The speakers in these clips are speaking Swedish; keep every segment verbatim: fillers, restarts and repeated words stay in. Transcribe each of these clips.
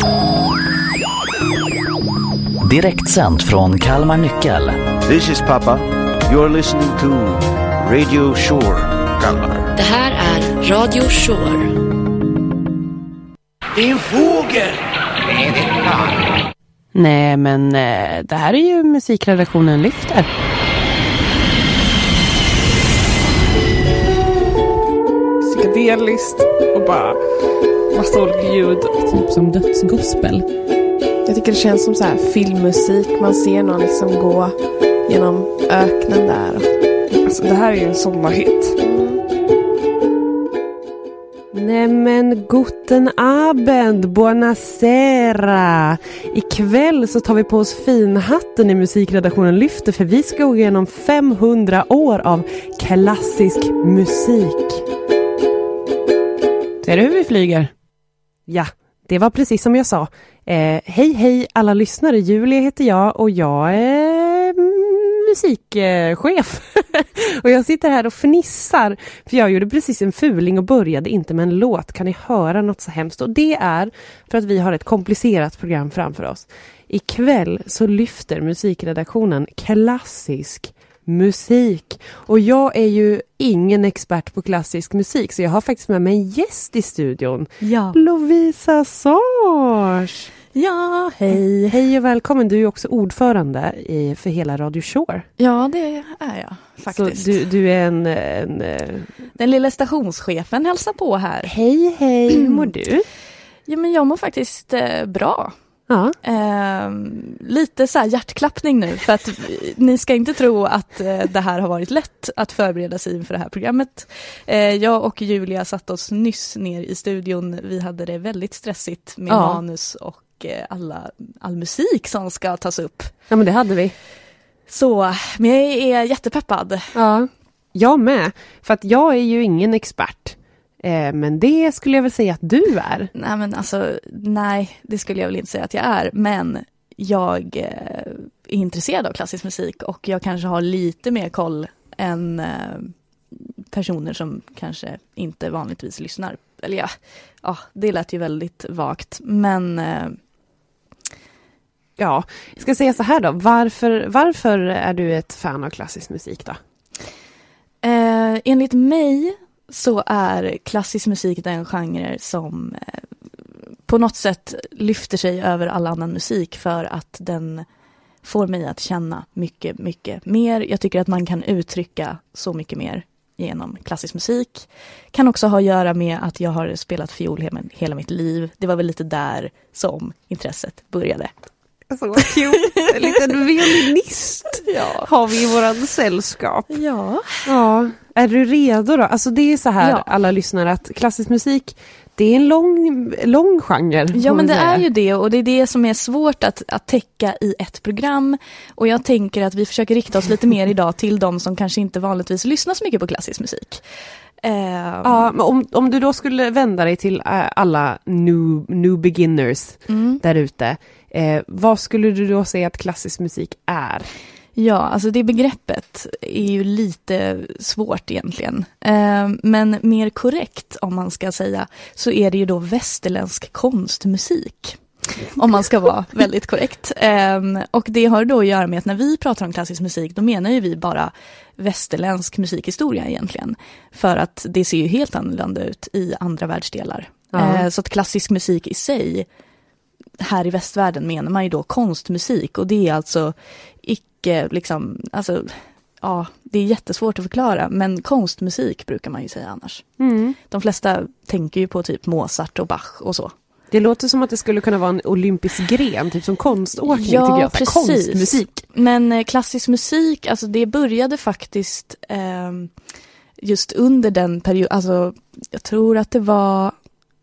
Direktsänt från Kalmar Nyckel. This is Papa. You're listening to Radio Shore, Kalmar. Det här är Radio Shore. Det är en fågel! Nej, det är klart. Nej, men eh, det här är ju musikredaktionen lyfter. Psykedeliskt och bara massa olika ljud. Typ som dödsgospel. Jag tycker det känns som så här filmmusik. Man ser någon liksom gå genom öknen där. Alltså, det här är ju en sommarhit. Nämen, guten Abend, buonasera. Ikväll så tar vi på oss finhatten i musikredaktionen lyfter, för vi ska gå igenom femhundra år av klassisk musik. Ser du hur vi flyger? Ja, det var precis som jag sa. Eh, hej hej alla lyssnare, Julia heter jag och jag är musikchef. Och jag sitter här och fnissar, för jag gjorde precis en fuling och började inte med en låt. Kan ni höra något så hemskt? Och det är för att vi har ett komplicerat program framför oss. Ikväll så lyfter musikredaktionen klassisk musik. Och jag är ju ingen expert på klassisk musik, så jag har faktiskt med mig en gäst i studion. Ja. Lovisa Sars. Ja, hej. Hej och välkommen. Du är ju också ordförande i, för hela Radio Shore. Ja, det är jag faktiskt. Så du, du är en, en... Den lilla stationschefen hälsar på här. Hej, hej. Hur mår du? Ja, men jag mår faktiskt eh, bra. Ja. Eh, lite så här hjärtklappning nu, för att ni ska inte tro att eh, det här har varit lätt att förbereda sig inför det här programmet. Eh, jag och Julia satt oss nyss ner i studion. Vi hade det väldigt stressigt med ja. manus och eh, alla, all musik som ska tas upp. Ja, men det hade vi. Så, men jag är jättepeppad. Ja, jag med. För att jag är ju ingen expert. Eh, men det skulle jag väl säga att du är. Nej, men alltså, nej, det skulle jag väl inte säga att jag är. Men jag eh, är intresserad av klassisk musik och jag kanske har lite mer koll än eh, personer som kanske inte vanligtvis lyssnar. Eller ja, ja det lät ju väldigt vagt. Men... Eh, ja, jag ska säga så här då. Varför, varför är du ett fan av klassisk musik då? Eh, enligt mig så är klassisk musik den genre som eh, på något sätt lyfter sig över all annan musik, för att den får mig att känna mycket, mycket mer. Jag tycker att man kan uttrycka så mycket mer genom klassisk musik. Kan också ha att göra med att jag har spelat fiol hela, hela mitt liv. Det var väl lite där som intresset började. Så vad kul. En liten violinist ja. har vi i våran sällskap. Ja. Ja. Är du redo då? Alltså det är så här, ja. alla lyssnare, att klassisk musik, det är en lång, lång genre. Ja, men det är ju det, och det är det som är svårt att, att täcka i ett program. Och jag tänker att vi försöker rikta oss lite mer idag till de som kanske inte vanligtvis lyssnar så mycket på klassisk musik. Um, ja, men om, om du då skulle vända dig till alla new, new beginners mm. där ute, eh, vad skulle du då säga att klassisk musik är? Ja, alltså det begreppet är ju lite svårt egentligen. Eh, men mer korrekt, om man ska säga, så är det ju då västerländsk konstmusik. Om man ska vara väldigt korrekt. Eh, och det har då att göra med att när vi pratar om klassisk musik, då menar ju vi bara västerländsk musikhistoria egentligen. För att det ser ju helt annorlunda ut i andra världsdelar. Ja. Eh, så att klassisk musik i sig, här i västvärlden menar man ju då konstmusik. Och det är alltså icke liksom, alltså, ja, det är jättesvårt att förklara. Men konstmusik brukar man ju säga annars. Mm. De flesta tänker ju på typ Mozart och Bach och så. Det låter som att det skulle kunna vara en olympisk gren, typ som konståkning. Ja, jag. precis. Konstmusik. Men eh, klassisk musik, alltså det började faktiskt eh, just under den perioden, alltså jag tror att det var,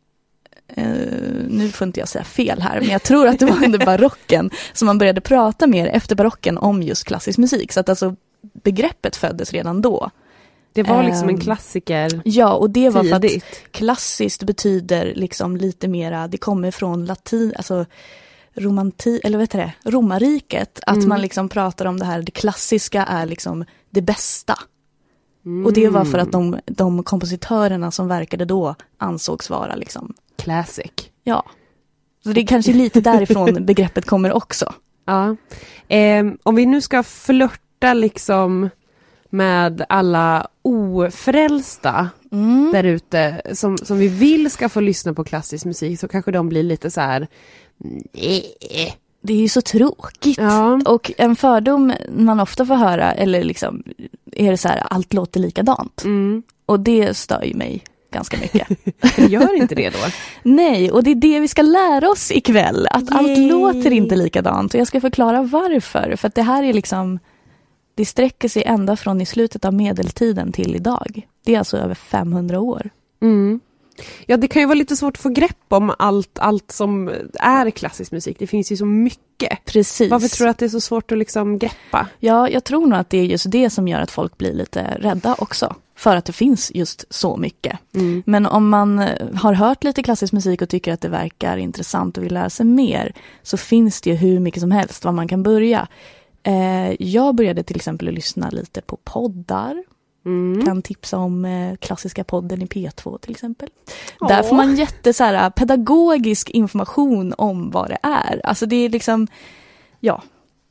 eh, nu får inte jag säga fel här, men jag tror att det var under barocken som man började prata mer efter barocken om just klassisk musik. Så att alltså begreppet föddes redan då. Det var liksom en klassiker. Ja, och det var tidigt. för att klassiskt betyder liksom lite mera, det kommer från latin, alltså romanti, eller vet du det, romarriket, att mm. man liksom pratar om det här, det klassiska är liksom det bästa. Mm. Och det var för att de, de kompositörerna som verkade då ansågs vara liksom classic. Ja. Så det är kanske lite därifrån begreppet kommer också. Ja. Eh, om vi nu ska flörta liksom med alla ofrälsta Mm. där ute som, som vi vill ska få lyssna på klassisk musik, så kanske de blir lite så här. Nej. Det är ju så tråkigt. Ja. Och en fördom man ofta får höra, eller liksom, är det så här, allt låter likadant. Mm. Och det stör ju mig ganska mycket. Gör inte det då? Nej, och det är det vi ska lära oss ikväll. Att allt Yay. låter inte likadant. Och jag ska förklara varför. För att det här är liksom, det sträcker sig ända från i slutet av medeltiden till idag. Det är alltså över femhundra år. Mm. Ja, det kan ju vara lite svårt att få grepp om allt, allt som är klassisk musik. Det finns ju så mycket. Precis. Varför tror du att det är så svårt att liksom greppa? Ja, jag tror nog att det är just det som gör att folk blir lite rädda också. För att det finns just så mycket. Mm. Men om man har hört lite klassisk musik och tycker att det verkar intressant och vill lära sig mer, så finns det ju hur mycket som helst var man kan börja. Eh, jag började till exempel att lyssna lite på poddar. Mm. Kan tipsa om eh, klassiska podden i P två till exempel. Åh. Där får man jätte så här, pedagogisk information om vad det är. Alltså det är liksom, ja.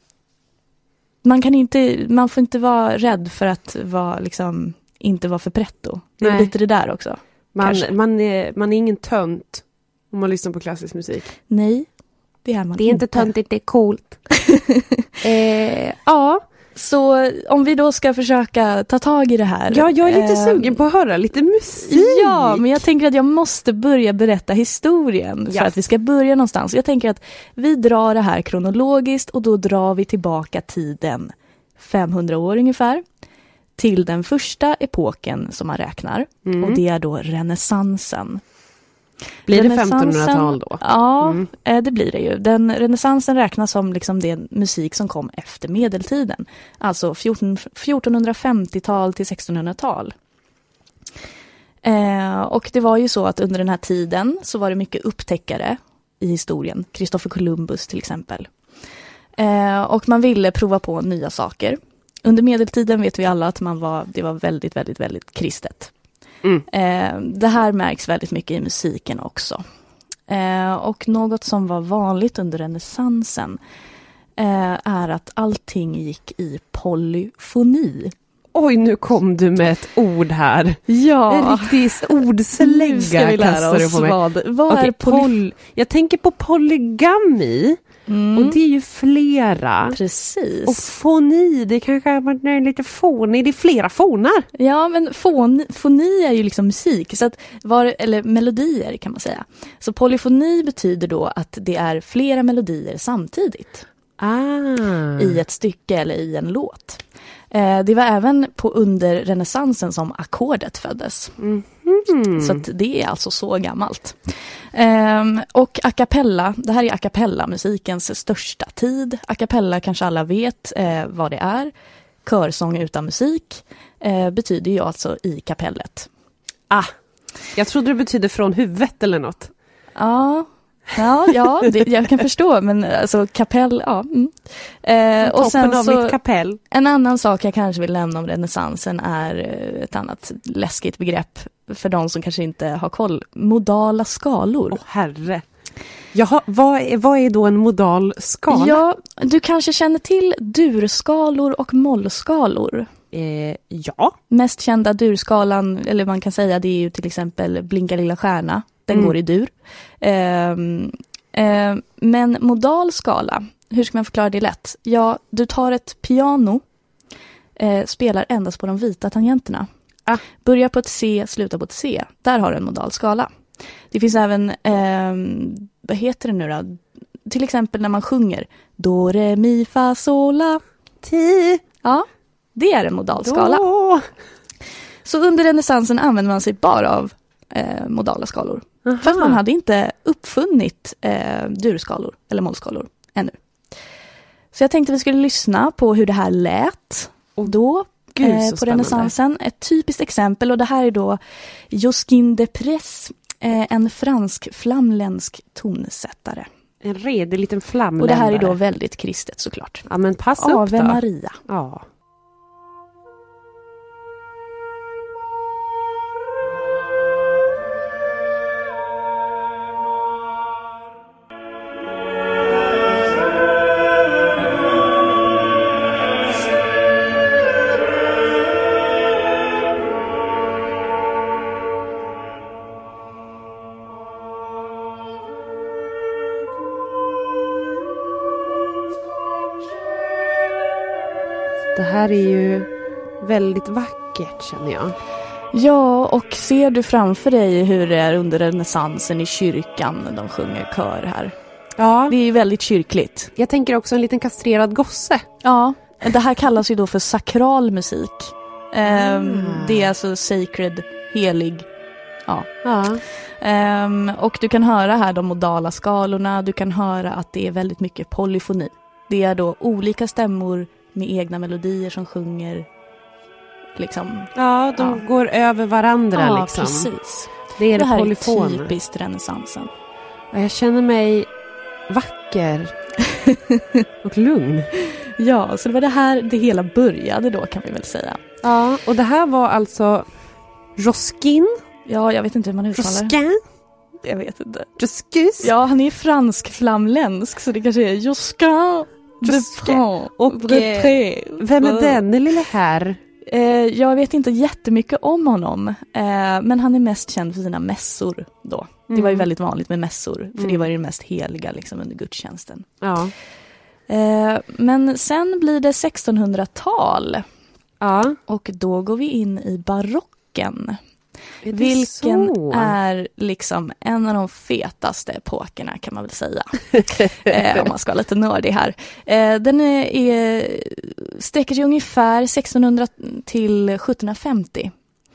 Man kan inte, man får inte vara rädd för att vara liksom, inte vara för pretto. Det är Nej. lite det där också. Man, kanske. man, är, man är ingen tönt om man lyssnar på klassisk musik. Nej, det är man Det är inte töntigt, det är coolt. eh, ja. Så om vi då ska försöka ta tag i det här. ja, jag är lite eh, sugen på att höra lite musik. Ja, men jag tänker att jag måste börja berätta historien för Yes. att vi ska börja någonstans. Jag tänker att vi drar det här kronologiskt och då drar vi tillbaka tiden femhundra år ungefär till den första epoken som man räknar. Mm. Och det är då renässansen. Blir det Renässansen- femtonhundratal då? Ja, Mm. eh, det blir det ju. Den renässansen räknas som liksom den musik som kom efter medeltiden. Alltså fjorton, fjortonhundrafemtiotal till sextonhundratal. Eh, och det var ju så att under den här tiden så var det mycket upptäckare i historien. Christopher Columbus till exempel. Eh, och man ville prova på nya saker. Under medeltiden vet vi alla att man var, det var väldigt, väldigt, väldigt kristet. Mm. Eh, det här märks väldigt mycket i musiken också. Eh, och något som var vanligt under renässansen eh, är att allting gick i polyfoni. Oj, nu kom du med ett ord här. En Ja, riktig ordslägga nu ska vi lära kastar du oss på mig. vad, vad Okej, är poly... poly... Jag tänker på polygami. Mm, Och det är ju flera. precis. Och foni, det kanske är lite fånig. Det är flera fonar. Ja, men foni, foni är ju liksom musik, så att var, eller melodier kan man säga. Så polyfoni betyder då att det är flera melodier samtidigt Ah. i ett stycke eller i en låt. Eh, det var även på under renässansen som ackordet föddes. Mm. Så att det är alltså så gammalt. Ehm, och a cappella, det här är a cappella, musikens största tid. A cappella kanske alla vet eh, vad det är. Körsång utan musik eh, betyder ju alltså i kapellet. Ah. Jag trodde det betyder från huvudet eller något. Ja, ja, ja det, jag kan förstå, men alltså kapell, ja. Mm. Eh, och sen av så, mitt kapell. en annan sak jag kanske vill nämna om renässansen är eh, ett annat läskigt begrepp för de som kanske inte har koll. Modala skalor. Åh, herre. Jaha, vad är, vad är då en modal skala? Ja, du kanske känner till durskalor och mollskalor. Eh, ja. Mest kända durskalan, eller man kan säga det är ju till exempel Blinka lilla stjärna. Den Mm. går i dur. Ehm, ehm, men modal skala, hur ska man förklara det lätt? Ja, du tar ett piano, eh, spelar endast på de vita tangenterna. Ah. Börjar på ett C, slutar på ett C. Där har du en modal skala. Det finns även, ehm, vad heter det nu då? Till exempel när man sjunger Do, re, mi, fa, sol, la. Ti. Ja, det är en modal skala. Då. Så under renässansen använder man sig bara av eh, modala skalor. Aha. För att man hade inte uppfunnit eh, durskalor eller mollskalor ännu. Så jag tänkte vi skulle lyssna på hur det här lät. Och då Gud, eh, så på spännande. renässansen, ett typiskt exempel. Och det här är då Josquin de Press, eh, en fransk-flamländsk tonsättare. En redig liten flamländare. Och det här är då väldigt kristet såklart. Ja, men pass upp Ave då. Maria. Ja. Det här är ju väldigt vackert, känner jag. Ja, och ser du framför dig hur det är under renässansen i kyrkan när de sjunger kör här? Ja. Det är väldigt kyrkligt. Jag tänker också en liten kastrerad gosse. Ja, det här kallas ju då för sakral musik. Mm. Det är alltså sacred, helig. Ja. Ja. Um, och du kan höra här de modala skalorna. Du kan höra att det är väldigt mycket polyfoni. Det är då olika stämmor med egna melodier som sjunger. Liksom. Ja, de ja. går över varandra. Ja, liksom. precis. Det är det, det här polyfon. är typiskt renässansen. Ja, jag känner mig vacker och lugn. Ja, så det var det här det hela började då, kan vi väl säga. Ja, och det här var alltså Josquin. Ja, jag vet inte hur man uttalar det. Josquin? Jag vet inte. Josquis? Ja, han är fransk-flamländsk, så det kanske är Josquin. Josquin. Och eh, vem är den lille här? Eh, jag vet inte jättemycket om honom, eh, men han är mest känd för sina mässor då. Mm. Det var ju väldigt vanligt med mässor, för mm. det var ju det mest heliga liksom, under gudstjänsten. Ja. Eh, men sen blir det sextonhundratal. Ja. Och då går vi in i barocken. Är Vilken så? är liksom en av de fetaste epokerna, kan man väl säga. eh, om man ska vara lite nördig här. Eh, den är, är, sträcker sig ungefär sextonhundra till sjuttonhundrafemtio.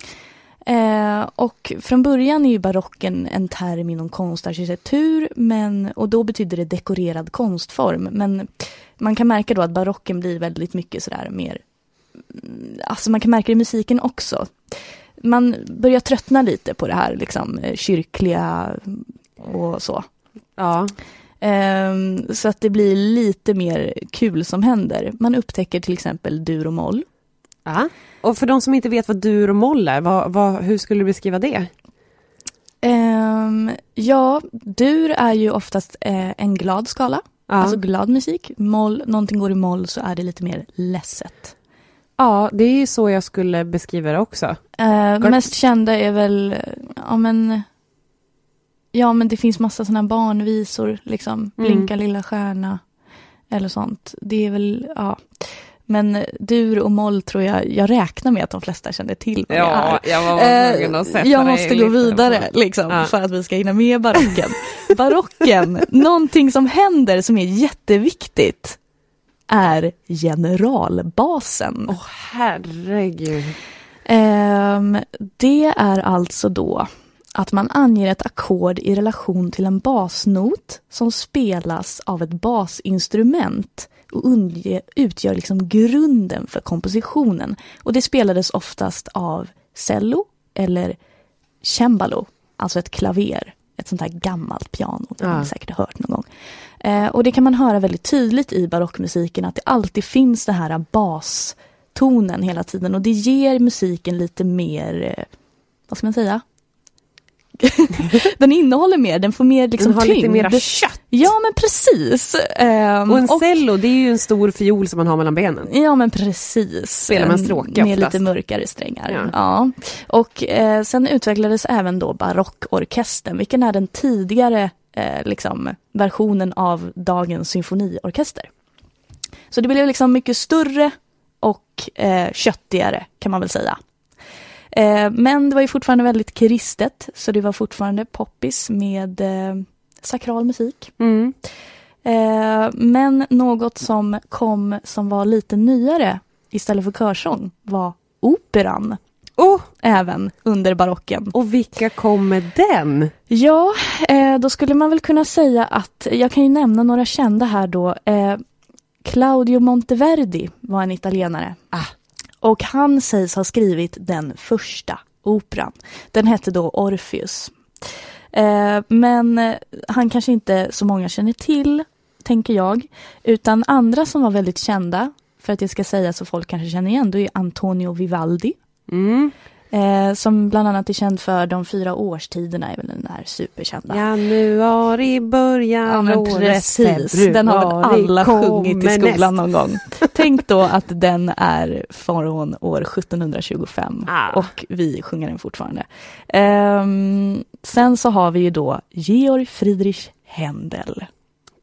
Eh, och från början är ju barocken en term inom konstarkitektur, men, och då betyder det dekorerad konstform. Men man kan märka då att barocken blir väldigt mycket sådär mer, alltså man kan märka det i musiken också. Man börjar tröttna lite på det här liksom, kyrkliga och så. Ja. Um, så att det blir lite mer kul som händer. Man upptäcker till exempel dur och moll. Ja. Och för de som inte vet vad dur och moll är, vad, vad, hur skulle du beskriva det? Um, ja, dur är ju oftast eh, en glad skala. Ja. Alltså glad musik. Moll, någonting går i moll så är det lite mer ledset. Ja, det är ju så jag skulle beskriva det också. Uh, mest kända är väl, ja men, ja men det finns massa sådana barnvisor, liksom, mm. Blinka lilla stjärna, eller sånt. Det är väl, ja. Men dur och moll tror jag, jag räknar med att de flesta känner till vad ja, det är. Jag, var uh, att sätta jag måste gå vidare, liksom, ja. För att vi ska hinna med barocken. Barocken, någonting som händer som är jätteviktigt, är generalbasen. Åh, oh, herregud. Um, det är alltså då att man anger ett ackord i relation till en basnot som spelas av ett basinstrument och undge, utgör liksom grunden för kompositionen. Och det spelades oftast av cello eller cembalo, alltså ett klaver. Ett sånt här gammalt piano, det har ni säkert hört någon gång. Eh, och det kan man höra väldigt tydligt i barockmusiken, att det alltid finns det här bastonen hela tiden. Och det ger musiken lite mer, eh, vad ska man säga? Den innehåller mer, den får mer liksom, den har tyngd. Lite mer kött. Ja, men precis. Um, och en och, cello, det är ju en stor fiol som man har mellan benen. Ja, men precis. Spelar man stråka med oftast. Lite mörkare strängar. Ja. Ja. Och eh, sen utvecklades även då barockorkestern, vilken är den tidigare eh, liksom, versionen av dagens symfoniorkester. Så det blev liksom mycket större och eh, köttigare, kan man väl säga. Eh, men det var ju fortfarande väldigt kristet, så det var fortfarande poppis med eh, sakral musik. Mm. Eh, men något som kom som var lite nyare istället för körsång var operan. Oh. Även under barocken. Och vilka kom med den? Ja, eh, då skulle man väl kunna säga att, jag kan ju nämna några kända här då. Eh, Claudio Monteverdi var en italienare. Ah. Och han sägs ha skrivit den första operan. Den hette då Orpheus. Eh, men han kanske inte så många känner till, tänker jag. Utan andra som var väldigt kända, för att jag ska säga så folk kanske känner igen, då är Antonio Vivaldi. Mm. Eh, som bland annat är känd för de fyra årstiderna, är väl den där superkända. Januari början, ja, året, precis. februari, den har väl alla sjungit i skolan näst. någon gång. Tänk då att den är från år sjuttonhundratjugofem ah. och vi sjunger den fortfarande. Eh, sen så har vi ju då Georg Friedrich Händel.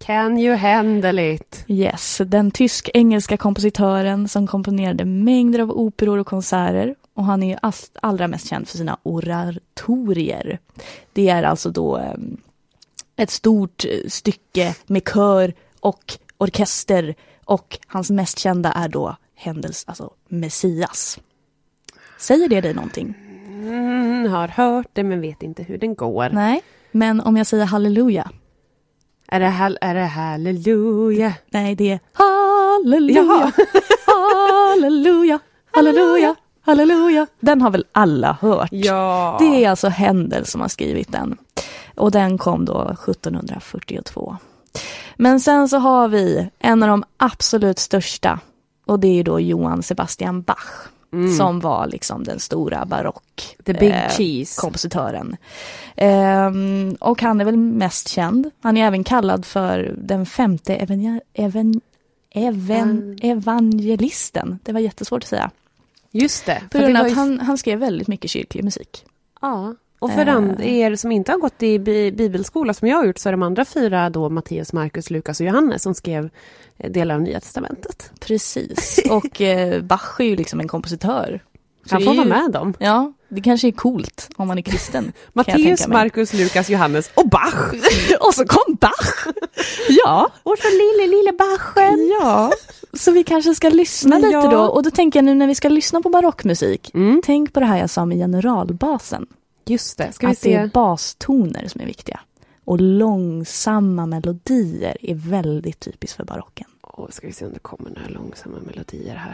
Can you handle it? Yes, den tysk-engelska kompositören som komponerade mängder av operor och konserter. Och han är allra mest känd för sina oratorier. Det är alltså då um, ett stort stycke med kör och orkester. Och hans mest kända är då Händels, alltså Messias. Säger det dig någonting? Mm, har hört det men vet inte hur den går. Nej, men om jag säger halleluja. Är det, hall- är det halleluja? Nej, det är halleluja. Jaha. halleluja, halleluja, halleluja. Den har väl alla hört? Ja. Det är alltså Händel som har skrivit den. Och den kom då sjuttonhundrafyrtiotvå. Men sen så har vi en av de absolut största. Och det är då Johann Sebastian Bach. Mm. Som var liksom den stora barock The big eh, cheese. kompositören. Ehm, och han är väl mest känd. Han är även kallad för den femte even, even, even, mm. evangelisten. Det var jättesvårt att säga. Just det. För för det att ju... han, han skrev väldigt mycket kyrklig musik. Ja. Och för uh. er som inte har gått i bi- bibelskola som jag har gjort så är de andra fyra då Matteus, Markus, Lukas och Johannes som skrev delar av Nya testamentet. Precis. Och eh, Bach är ju liksom en kompositör. Så han får ju... vara med dem. Ja, det kanske är coolt om man är kristen. Matteus, Markus, Lukas, Johannes och Bach. Och så kom Bach. Ja. Och så lille, lille Bachen. Ja. Så vi kanske ska lyssna lite ja. då. Och då tänker jag nu när vi ska lyssna på barockmusik. Mm. Tänk på det här jag sa med generalbasen. Just det. Ska att vi se? Det är bastoner som är viktiga. Och långsamma melodier är väldigt typiskt för barocken. Åh, ska vi se om det kommer några långsamma melodier här.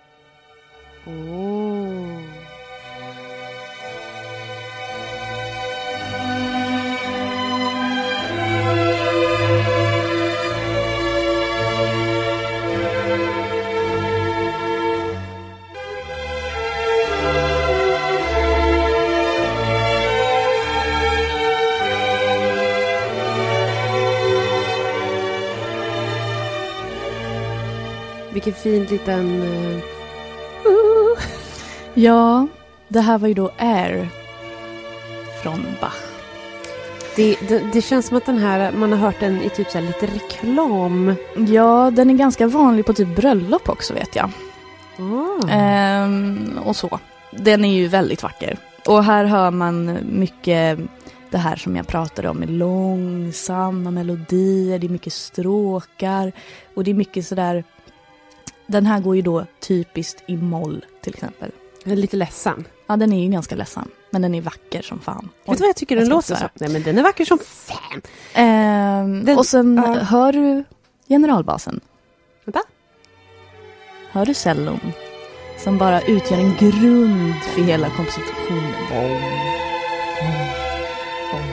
Åh. Vilken fin liten... Uh... Uh. Ja, det här var ju då Air från Bach. Det, det, det känns som att den här, man har hört den i typ så här lite reklam. Ja, den är ganska vanlig på typ bröllop också vet jag. Oh. Ehm, och så. Den är ju väldigt vacker. Och här hör man mycket det här som jag pratade om med långsamma melodier. Det är mycket stråkar. Och det är mycket sådär... Den här går ju då typiskt i moll till exempel. Den är lite ledsen. Ja, den är ju ganska ledsen. Men den är vacker som fan. Vet du vad jag tycker den låter så? Nej, men den är vacker som fan. Ehm, den, och sen uh. hör du generalbasen. Vänta. Hör du cellon? Som bara utgör en grund för hela kompositionen. Bom, bom, bom,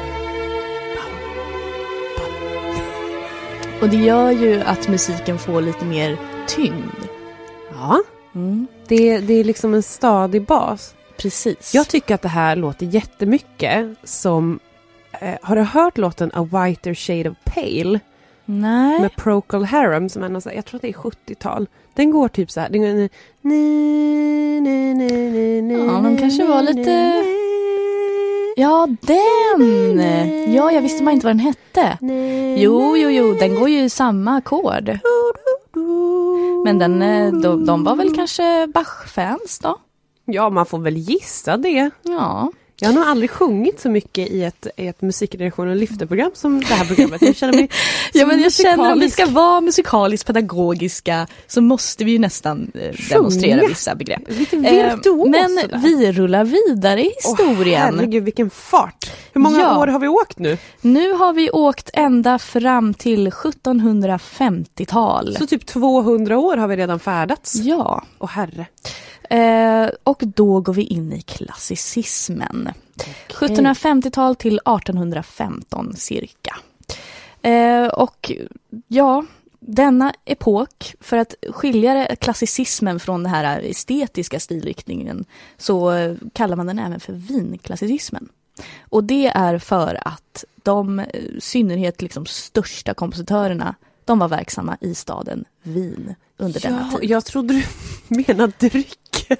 bom. Och det gör ju att musiken får lite mer tyngd. Ja. Mm. Det, det är liksom en stadig bas. Precis. Jag tycker att det här låter jättemycket som... Eh, har du hört låten A Whiter Shade of Pale? Nej. Med Procol Harum som är någon, jag tror att det är sjuttiotal. Den går typ så här. Den går, ni, ni, ni, ni, ni, ja, de kanske var lite... Ja, den! Ja, jag visste man inte vad den hette. Jo, jo, jo. Den går ju i samma ackord. Men den, de, de var väl kanske Bach-fans då? Ja, man får väl gissa det. Ja. Jag har nog aldrig sjungit så mycket i ett, i ett musikredaktion och lyfterprogram som det här programmet. Jag känner mig ja, men jag känner om vi ska vara musikaliskt pedagogiska så måste vi ju nästan eh, demonstrera vissa begrepp. Lite virtuos, eh, men sådär. Vi rullar vidare i historien. Åh, herregud, vilken fart. Hur många ja. år har vi åkt nu? Nu har vi åkt ända fram till sjuttonhundrafemtiotal. Så typ tvåhundra år har vi redan färdats? Ja. Åh herre. Eh, och då går vi in i klassicismen. Okay. sjuttonhundrafemtiotal till artonhundrafemton cirka. Eh, och ja, denna epok, för att skilja klassicismen från den här estetiska stilriktningen så eh, kallar man den även för vinklassicismen. Och det är för att de i synnerhet liksom största kompositörerna, de var verksamma i staden Wien under ja, denna tid. Jag trodde du menade drycken.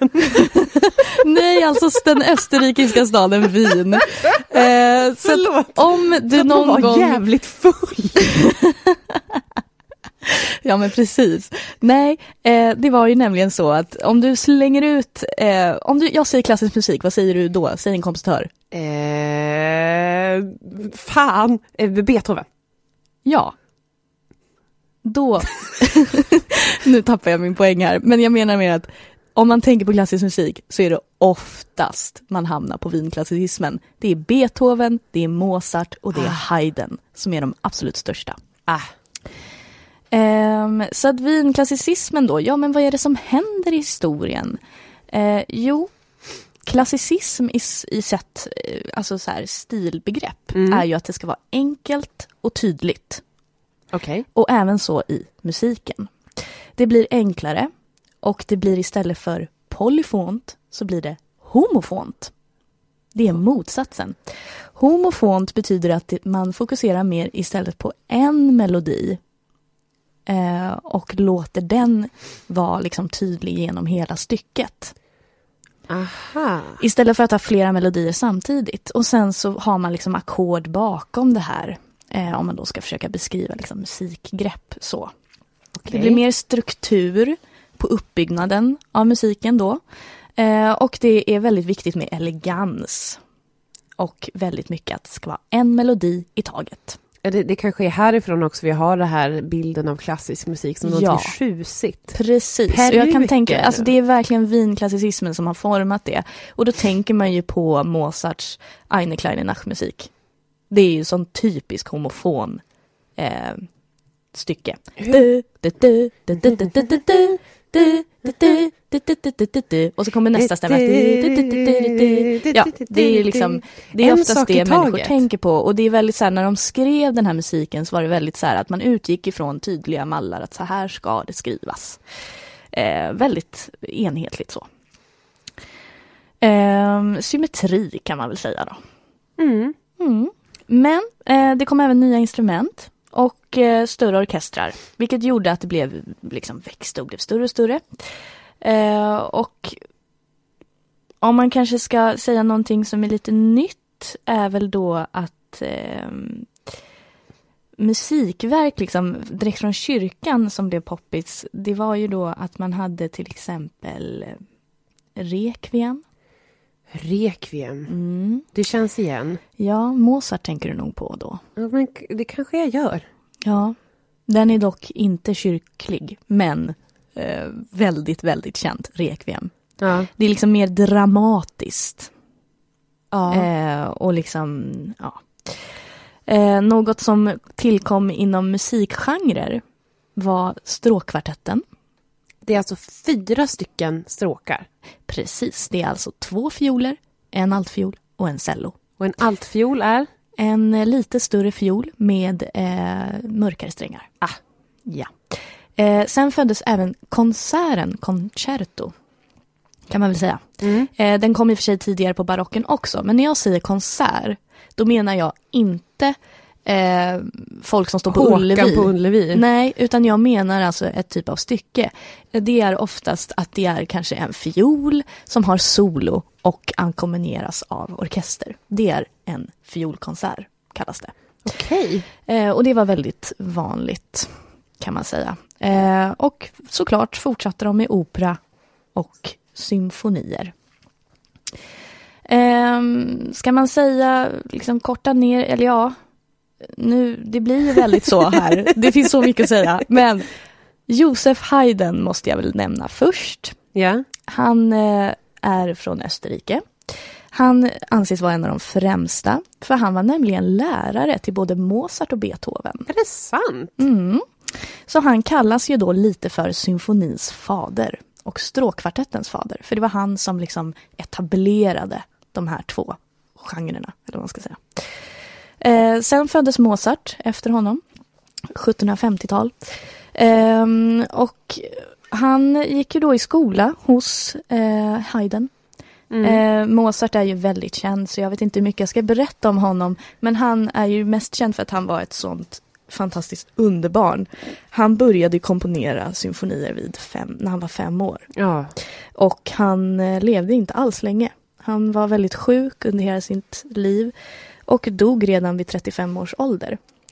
Nej, alltså den österrikiska staden Wien. Eh, så om du så någon var gång jävligt full. Ja, men precis. Nej, eh, det var ju nämligen så att om du slänger ut... Eh, om du, jag säger klassisk musik, vad säger du då? Säg en kompositör. Eh, fan, eh, Beethoven. Ja. Då... nu tappar jag min poäng här. Men jag menar med att om man tänker på klassisk musik så är det oftast man hamnar på vinklassicismen. Det är Beethoven, det är Mozart och det är Haydn som är de absolut största. Ah. Um, så att vinklassicismen då, ja men vad är det som händer i historien? Uh, jo, klassicism i, i sätt, alltså så här stilbegrepp mm. är ju att det ska vara enkelt och tydligt. Okej. Okay. Och även så i musiken. Det blir enklare och det blir istället för polyfont så blir det homofont. Det är motsatsen. Homofont betyder att man fokuserar mer istället på en melodi eh, och låter den vara liksom tydlig genom hela stycket. Aha. Istället för att ha flera melodier samtidigt. Och sen så har man liksom ackord bakom det här. Eh, om man då ska försöka beskriva liksom musikgrepp så. Okay. Det blir mer struktur på uppbyggnaden av musiken då. Eh, och det är väldigt viktigt med elegans. Och väldigt mycket att det ska vara en melodi i taget. Det, det kanske är härifrån också vi har det här bilden av klassisk musik som ja. något tjusigt. Precis. Och jag kan tänka, alltså det är verkligen vinklassicismen som har format det. Och då tänker man ju på Mozarts Eine kleine Nachtmusik. Det är ju sån typisk homofon eh, stycke. Och så kommer nästa stämma. Ja, det är liksom det är oftast det människor tänker på. Och det är väldigt så här, när de skrev den här musiken så var det väldigt så här att man utgick ifrån tydliga mallar att så här ska det skrivas. Eh, väldigt enhetligt så. Eh, symmetri kan man väl säga då. Mm. Mm. Men eh, det kom även nya instrument och eh, större orkestrar, vilket gjorde att det blev liksom växte och blev större och större. Eh, och om man kanske ska säga någonting som är lite nytt är väl då att eh, musikverk liksom direkt från kyrkan som blev poppis, det var ju då att man hade till exempel Requiem. Requiem. Mm. Det känns igen. Ja, Mozart tänker du nog på då. Ja, men det kanske jag gör. Ja, den är dock inte kyrklig, men eh, väldigt, väldigt känt, Requiem. Ja. Det är liksom mer dramatiskt. Ja. Eh, och liksom, ja. Eh, något som tillkom inom musikgenrer var stråkkvartetten. Det är alltså fyra stycken stråkar. Precis, det är alltså två fioler, en altfiol och en cello. Och en altfiol är? En lite större fiol med eh, mörkare strängar. Ah, ja. Eh, sen föddes även konserten, concerto, kan man väl säga. Mm. Eh, den kom i och för sig tidigare på barocken också, men när jag säger konsert, då menar jag inte eh, folk som står på Håkan Ullevi. på Ullevi. Nej, utan jag menar alltså ett typ av stycke. Det är oftast att det är kanske en fiol som har solo och ackompanjeras av orkester. Det är en fiolkonsert, kallas det. Okej. Eh, och det var väldigt vanligt, kan man säga. Eh, och såklart fortsatte de med opera och symfonier. Eh, ska man säga, liksom korta ner, eller ja, nu, det blir ju väldigt så här. Det finns så mycket att säga. Men Josef Haydn måste jag väl nämna först. Ja. Han eh, är från Österrike. Han anses vara en av de främsta, för han var nämligen lärare till både Mozart och Beethoven. Är det sant? Mm. Så han kallas ju då lite för symfonins fader och stråkkvartettens fader. För det var han som liksom etablerade de här två genrerna, eller vad man ska säga. Eh, sen föddes Mozart efter honom, sjuttonhundrafemtiotal. Eh, och han gick ju då i skola hos eh, Haydn. Mm. Eh, Mozart är ju väldigt känd, så jag vet inte hur mycket jag ska berätta om honom. Men han är ju mest känd för att han var ett sånt fantastiskt underbarn. Han började komponera symfonier vid fem, när han var fem år. Ja. Och han eh, levde inte alls länge. Han var väldigt sjuk under hela sitt liv och dog redan vid trettiofem års ålder.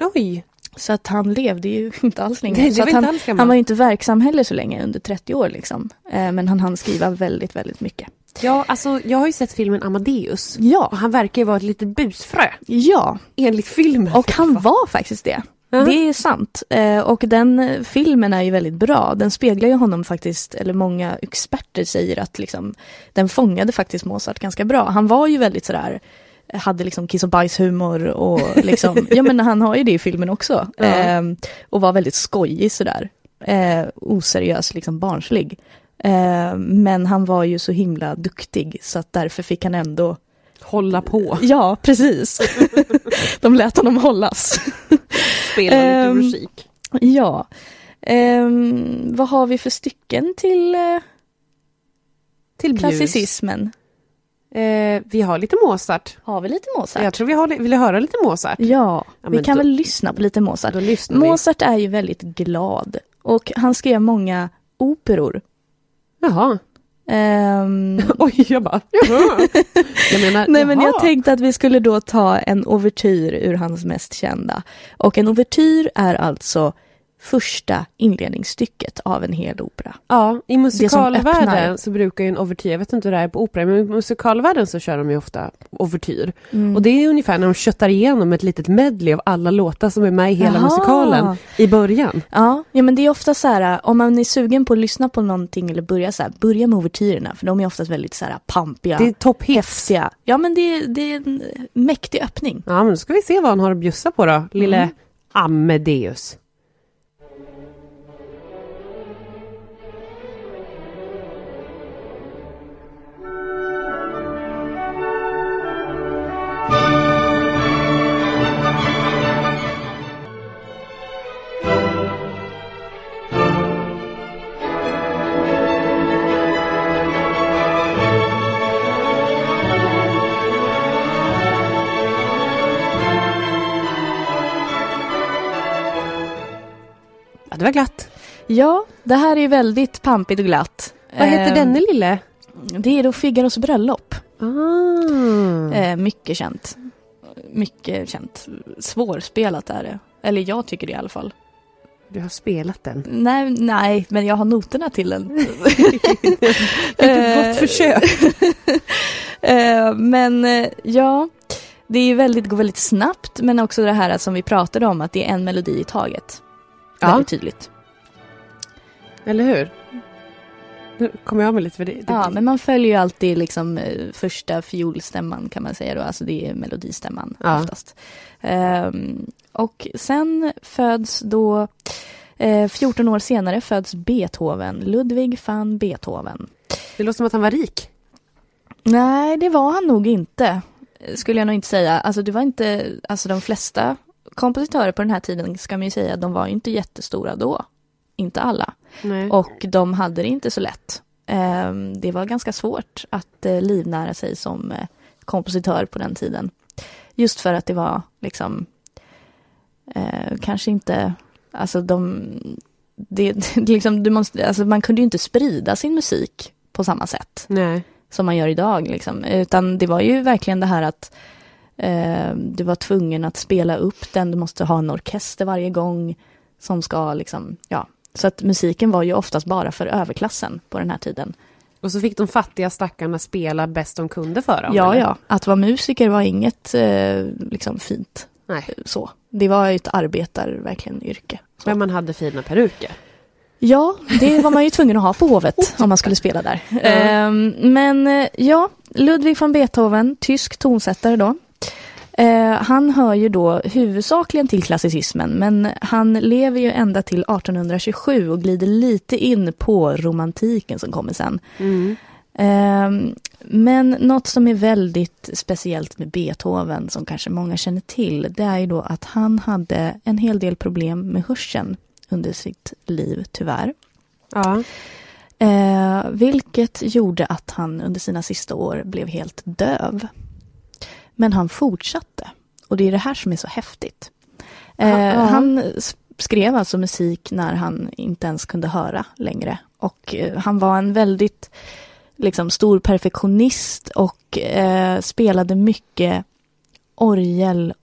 Oj! Så att han levde ju inte alls länge. Nej, det så var att inte han, alls gammal. han var ju inte verksam heller så länge, under trettio år liksom. Eh, men han hann skriva väldigt, väldigt mycket. Ja, alltså jag har ju sett filmen Amadeus. Ja. Och han verkar ju vara ett litet busfrö. Ja. Enligt filmen. Och han var faktiskt det. Mm. Det är sant. Eh, och den filmen är ju väldigt bra. Den speglar ju honom faktiskt, eller många experter säger att liksom, den fångade faktiskt Mozart ganska bra. Han var ju väldigt sådär, hade liksom kiss och bajshumor och liksom, ja men han har ju det i filmen också. Mm. Eh, och var väldigt skojig sådär. Eh, oseriös, liksom barnslig. Eh, men han var ju så himla duktig så att därför fick han ändå Hålla på. Ja, precis. De lät honom hållas. Spela lite um, musik. Ja. Um, vad har vi för stycken till, uh, Till bjus. klassicismen? Eh, vi har lite Mozart. Har vi lite Mozart? Jag tror vi har, vill höra lite Mozart. Ja, Ja, vi men kan då- väl lyssna på lite Mozart. Då lyssnar vi. Mozart är ju väldigt glad. Och han skrev många operor. Jaha. Um, Oj, jag bara... jag menar, Nej, men jag jaha. tänkte att vi skulle då ta en ouvertyr ur hans mest kända. Och en ouvertyr är alltså första inledningsstycket av en hel opera. Ja, i som musikalvärlden öppnar. så brukar ju en ouvertyr, jag vet inte hur det är på opera, men i musikalvärlden så kör de ju ofta ouvertyr. Mm. Och det är ungefär när de köttar igenom ett litet medley av alla låtar som är med i hela Jaha. musikalen i början. Ja, ja, men det är ofta så här, om man är sugen på att lyssna på någonting eller börja så här, börja med ouvertyrerna, för de är oftast väldigt så här pampiga, Det är topphits. häftiga. Ja, men det är, det är en mäktig öppning. Ja, men då ska vi se vad han har att bjussa på då, lille Mm. Amadeus. Ja, det var glatt. Ja, det här är väldigt pampigt och glatt. Vad heter Eh, denne lille? Det är då Figaros bröllop. Ah. Eh, mycket känt. Mycket känt. Svårspelat är det. Eller jag tycker det i alla fall. Du har spelat den. Nej, nej, men jag har noterna till den. Ett gott försök. Eh, men eh, ja, det är väldigt, går väldigt snabbt, men också det här som vi pratade om, att det är en melodi i taget. Ja. Väldigt tydligt. Eller hur? Nu kommer jag av mig lite för det. det Ja, men man följer ju alltid liksom eh, första fiolstämman kan man säga då, alltså det är melodistämman Ja. oftast. Ehm, och sen föds då, eh, fjorton år senare föds Beethoven, Ludwig van Beethoven. Det låter som att han var rik. Nej, det var han nog inte, skulle jag nog inte säga. Alltså det var inte, alltså de flesta kompositörer på den här tiden, ska man ju säga, de var ju inte jättestora då. Inte alla. Nej. Och de hade det inte så lätt. Eh, det var ganska svårt att eh, livnära sig som eh, kompositör på den tiden. Just för att det var liksom eh, kanske inte, alltså de det, det liksom, du måste, alltså man kunde ju inte sprida sin musik på samma sätt Nej. som man gör idag liksom. Utan det var ju verkligen det här att eh, du var tvungen att spela upp den, du måste ha en orkester varje gång som ska liksom, ja. Så att musiken var ju oftast bara för överklassen på den här tiden. Och så fick de fattiga stackarna spela bäst de kunde för dem. Ja, eller? ja. Att vara musiker var inget eh, liksom fint. Nej. Så. Det var ju ett arbetar verkligen yrke. Så. Men man hade fina peruker. Ja, det var man ju tvungen att ha på hovet om man skulle spela där. Ehm, men eh, ja, Ludwig van Beethoven, tysk tonsättare då. Eh, han hör ju då huvudsakligen till klassicismen, men han lever ju ända till arton tjugosju och glider lite in på romantiken som kommer sen. Mm. Eh, men något som är väldigt speciellt med Beethoven, som kanske många känner till, det är ju då att han hade en hel del problem med hörseln under sitt liv, tyvärr. Ja. Eh, vilket gjorde att han under sina sista år blev helt döv. Men han fortsatte. Och det är det här som är så häftigt. Eh, Ja. han skrev alltså musik när han inte ens kunde höra längre. Och eh, han var en väldigt liksom, stor perfektionist och eh, spelade mycket orgel och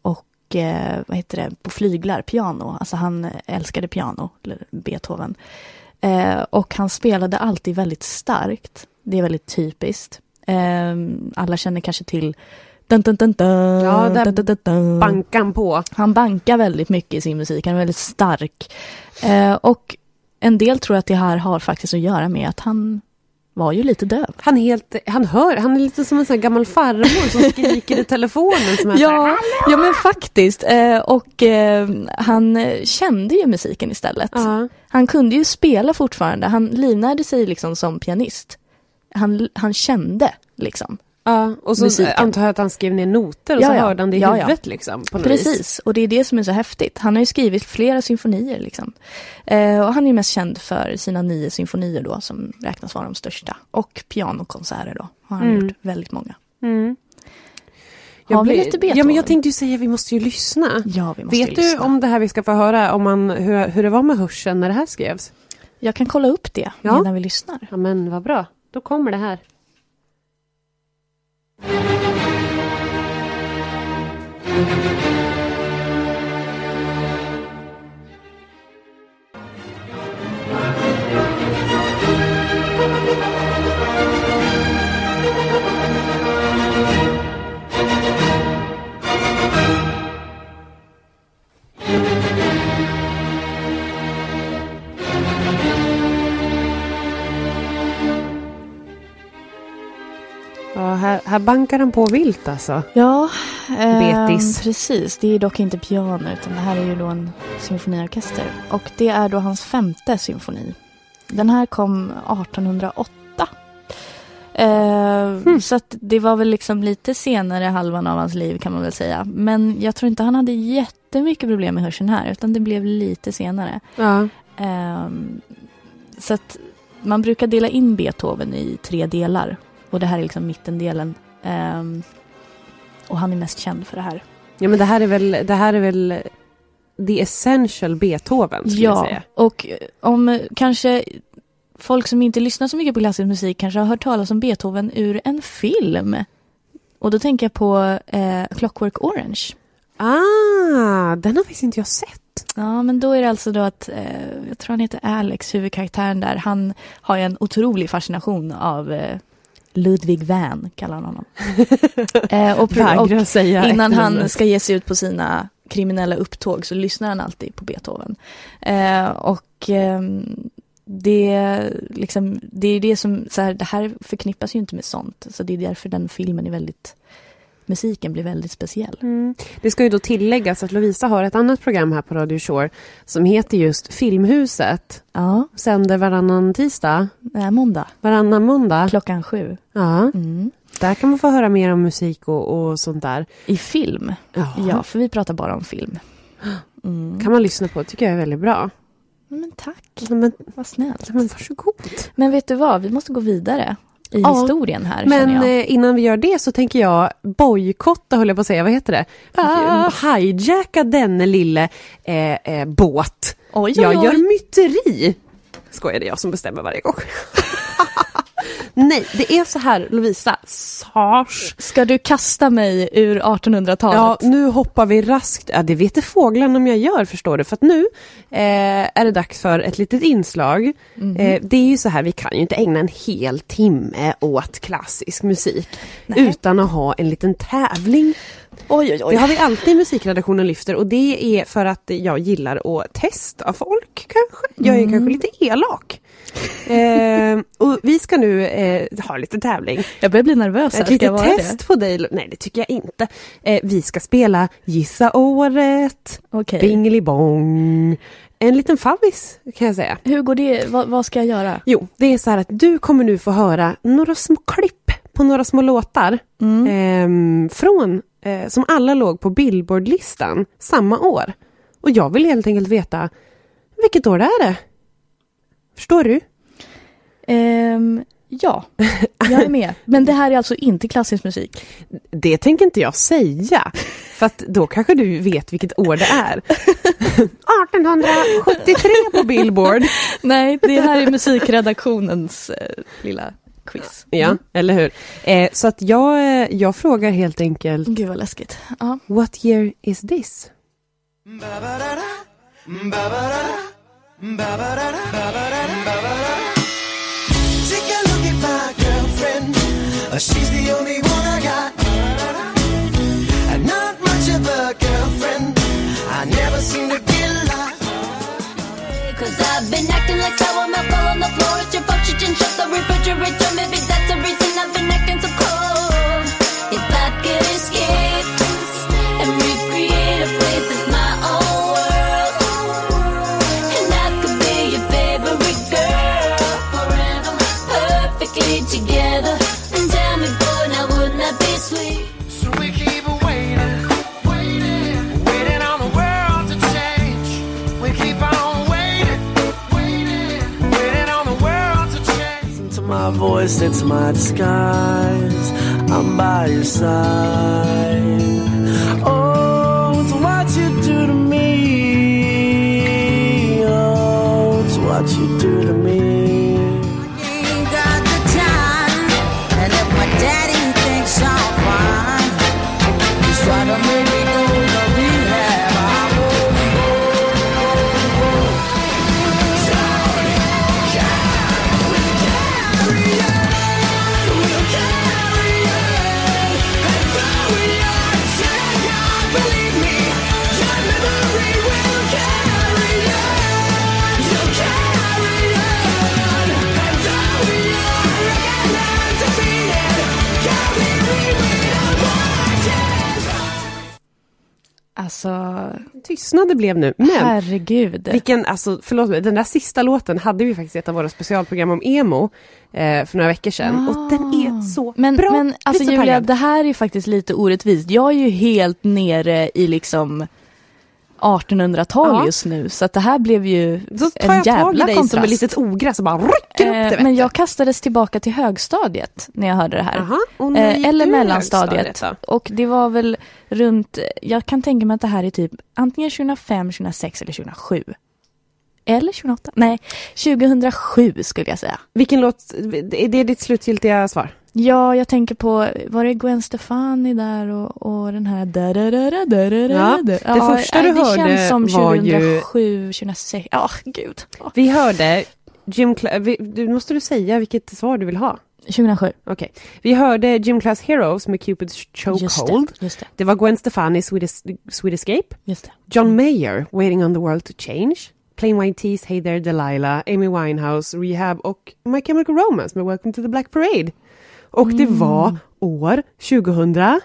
och eh, vad heter det, på flyglar, piano. Alltså han älskade piano, eller Beethoven. Eh, och han spelade alltid väldigt starkt. Det är väldigt typiskt. Eh, alla känner kanske till dun, dun, dun, dun, ja, där dun, dun, dun, dun. bankan på. Han bankar väldigt mycket i sin musik. Han är väldigt stark. Eh, och en del tror att det här har faktiskt att göra med att han var ju lite döv. Han, helt, han hör, han är lite som en sån här gammal farmor som skriker i telefonen. Som är ja, ja, men faktiskt. Eh, och eh, han kände ju musiken istället. Uh-huh. Han kunde ju spela fortfarande. Han livnärde sig liksom som pianist. Han, han kände liksom. Ja, och så musiken. Antar jag att han skrev ner noter och ja, så ja. hörde han det i ja, huvudet ja. liksom. På Precis, vis. Och det är det som är så häftigt. Han har ju skrivit flera symfonier liksom. Eh, och han är ju mest känd för sina nio symfonier då, som räknas vara de största. Och pianokonserter då, har han mm. gjort väldigt många. Mm. Har jag vi blir, lite Beethoven? Ja, men jag tänkte ju säga att vi måste ju lyssna. Ja, vi måste Vet ju du lyssna. om det här vi ska få höra, om man, hur, hur det var med hörseln när det här skrevs? Jag kan kolla upp det ja. medan vi lyssnar. Ja, men vad bra. Då kommer det här. Ja, här, här bankar han på vilt alltså. Ja, eh, Betis. precis. Det är dock inte piano utan det här är ju då en symfoniorkester. Och det är då hans femte symfoni. Den här kom artonhundraåtta. Eh, mm. Så att det var väl liksom lite senare halvan av hans liv kan man väl säga. Men jag tror inte han hade jättemycket problem med hörseln här utan det blev lite senare. Ja. Eh, så att man brukar dela in Beethoven i tre delar. Och det här är liksom mittendelen. Um, och han är mest känd för det här. Ja, men det här är väl, det här är väl the essential Beethoven, skulle ja, jag säga. Och om kanske folk som inte lyssnar så mycket på klassisk musik kanske har hört talas om Beethoven ur en film. Och då tänker jag på eh, Clockwork Orange. Ah, den har faktiskt inte jag sett. Ja, men då är det alltså då att, eh, jag tror han heter Alex, huvudkaraktären där. Han har ju en otrolig fascination av... Eh, Ludwig van kallar han honom. eh, och, och säga innan han ska ge sig ut på sina kriminella upptåg så lyssnar han alltid på Beethoven. Eh, och eh, det, liksom, det är det som, så här, det här förknippas ju inte med sånt. Så det är därför den filmen är väldigt, musiken blir väldigt speciell. Mm. Det ska ju då tilläggas att Lovisa har ett annat program här på Radio Shore som heter just Filmhuset. Ja. Sänder varannan tisdag. Nej, måndag. Varannan måndag. Klockan sju. Ja. Mm. Där kan man få höra mer om musik och, och sånt där. I film? Ja. Ja, för vi pratar bara om film. Mm. Kan man lyssna på, tycker jag är väldigt bra. Men tack. Men, vad snällt. Men varsågod. Men vet du vad, vi måste gå vidare i ja, historien här. Men jag. Eh, innan vi gör det så tänker jag bojkotta, håller jag på att säga, vad heter det? Ah. Hijacka denne lille eh, eh, båt. Oj, jag oj. gör myteri. Skojar, det jag som bestämmer varje gång. Nej, det är så här, Lovisa. Sars. Ska du kasta mig ur artonhundratalet? Ja, nu hoppar vi raskt. Ja, det vet det fåglarna om jag gör, förstår du. För att nu eh, är det dags för ett litet inslag. Mm. Eh, det är ju så här, vi kan ju inte ägna en hel timme åt klassisk musik. Nej. Utan att ha en liten tävling. Oj, oj, oj. Det har vi alltid i musikredaktionen lyfter. Och det är för att jag gillar att testa folk kanske. Jag är mm. kanske lite elak. eh, och vi ska nu eh, ha lite tävling. Jag börjar bli nervös. Ett litet test det? på dig. Nej, det tycker jag inte. Eh, vi ska spela Gissa året. Okay. Bingelibong. En liten favvis kan jag säga. Hur går det? Va, vad ska jag göra? Jo, det är så här att du kommer nu få höra några små klipp på några små låtar. Mm. Eh, från, eh, som alla låg på Billboard-listan samma år. Och jag vill helt enkelt veta, vilket år är det? Förstår du? Um, ja, jag är med. Men det här är alltså inte klassisk musik? Det tänker inte jag säga. För att då kanske du vet vilket år det är. arton sjuttiotre på Billboard. Nej, det här är musikredaktionens eh, lilla quiz. Ja, Mm. eller hur? Eh, så att jag, eh, jag frågar helt enkelt, Gud vad läskigt. Ja. what year is this? Take a look at my girlfriend. Uh, She's the only one I got. And not much of a girlfriend. I never seem to get a lot. Cause I've been acting like sour milk all on the floor. It's your fault you didn't shut the refrigerator. Maybe that's the reason I've been acting so cold. If I could escape this and recreate a place that's my own world, and I could be your favorite girl forever, perfectly together. And tell me, boy, now wouldn't that be sweet? So we keep waiting, waiting, waiting on the world to change. We keep on waiting, waiting, waiting on the world to change. Listen to my voice, it's my disguise. I'm by your side. Oh, it's what you do to me. Oh, it's what you do to me. Ain't got the time, and if my daddy thinks I'm fine, he's trying to make me go to rehab. I won't go. Tony, carry on, we'll carry on, and though we are together, believe me, your memory will carry on. You'll carry on, and though we are again undefeated, carry me with our watches. Alltså, Tystnad det blev nu, men herregud. vilken, alltså, förlåt mig, den där sista låten hade vi faktiskt ett av våra specialprogram om emo eh, för några veckor sedan. Ah. Och den är så Men, bra. men alltså Jag blir så Julia, taggad. det här är faktiskt lite orättvist. Jag är ju helt nere i liksom artonhundratal Ja. just nu. Så att det här blev ju Då tar en jag tag i jävla dig som kontrast. ett litet ogräs och bara rycker upp det. Eh, vet men du. jag kastades tillbaka till högstadiet när jag hörde det här. Aha, och när gick Eh, eller du i mellanstadiet. högstadiet Och det var väl runt, jag kan tänka mig att det här är typ antingen tjugohundrafem, tjugohundrasex eller tjugohundrasju. Eller tjugohundraåtta? Nej, tjugohundrasju skulle jag säga. Vilken låt, är det ditt slutgiltiga svar? Ja, jag tänker på, var det Gwen Stefani där och, och den här da da da da da da Ja, da. det första du det hörde känns som var ju- tjugohundrasju, tjugohundrasex. Ja, gud. Ja. Vi hörde Gym Cla- vi, du måste du säga vilket svar du vill ha. tjugohundrasju. Okej. Vi hörde Gym Class Heroes med Cupid's Just Chokehold. det, just det, Det var Gwen Stefani, Sweet, Sweet Escape. just det. John Mayer, Waiting on the World to Change. Plain White Tees, Hey There Delilah. Amy Winehouse, Rehab och My Chemical Romance med Welcome to the Black Parade. Och det var år tjugohundrasju.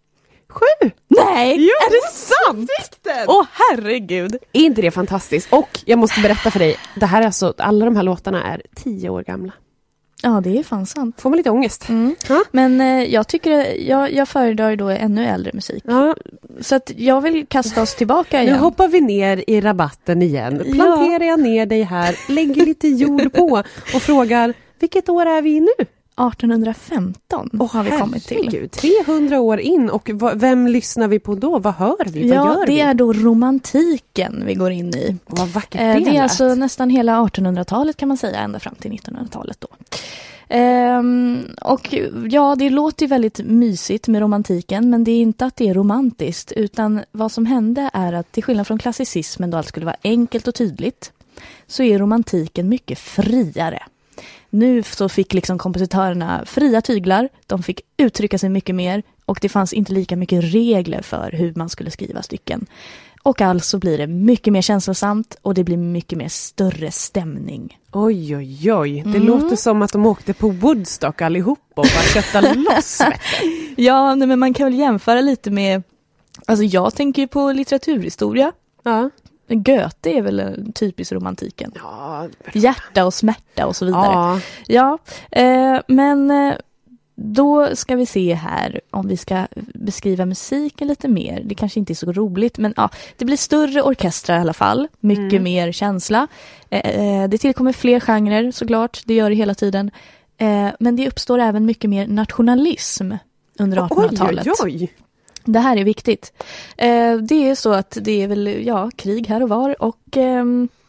Nej, Jo, är det sant? Åh, herregud. Är inte det fantastiskt? Och jag måste berätta för dig, det här är alltså, alla de här låtarna är tio år gamla. Ja, det är fan sant. Får man lite ångest? Mm. Ja. Men eh, jag tycker, jag, jag föredrar då ännu äldre musik. Ja, Så att jag vill kasta oss tillbaka nu igen. hoppar vi ner i rabatten igen. Ja. Planterar jag ner dig här, lägger lite jord på och frågar, vilket år är vi i nu? artonhundrafemton Åh, har vi kommit till. herregud, trehundra år in och va, vem lyssnar vi på då? Vad hör vi? Vad Ja, gör det vi? är då romantiken vi går in i. Vad vackert Eh, det det är lät. alltså nästan hela artonhundratalet kan man säga, ända fram till nittonhundratalet då. Ehm, och ja, det låter ju väldigt mysigt med romantiken, men det är inte att det är romantiskt, utan vad som hände är att till skillnad från klassicismen då allt skulle vara enkelt och tydligt, så är romantiken mycket friare. Nu så fick liksom kompositörerna fria tyglar, de fick uttrycka sig mycket mer och det fanns inte lika mycket regler för hur man skulle skriva stycken. Och alltså blir det mycket mer känslosamt och det blir mycket mer större stämning. Oj, oj, oj. Det Mm. låter som att de åkte på Woodstock allihop och bara köttade loss. vet du. Ja, nej, men man kan väl jämföra lite med, alltså jag tänker ju på litteraturhistoria. Ja. Goethe är väl en typisk romantiken. Ja, Hjärta och smärta och så vidare. ja. Ja, eh, men eh, då ska vi se här om vi ska beskriva musiken lite mer. Det kanske inte är så roligt, men ja, det blir större orkestrar i alla fall. Mycket Mm. mer känsla. Eh, eh, det tillkommer fler genrer såklart, det gör det hela tiden. Eh, men det uppstår även mycket mer nationalism under artonhundratalet. Oj, oj, oj. Det här är viktigt. Eh, det är så att det är väl ja, krig här och var och ehm,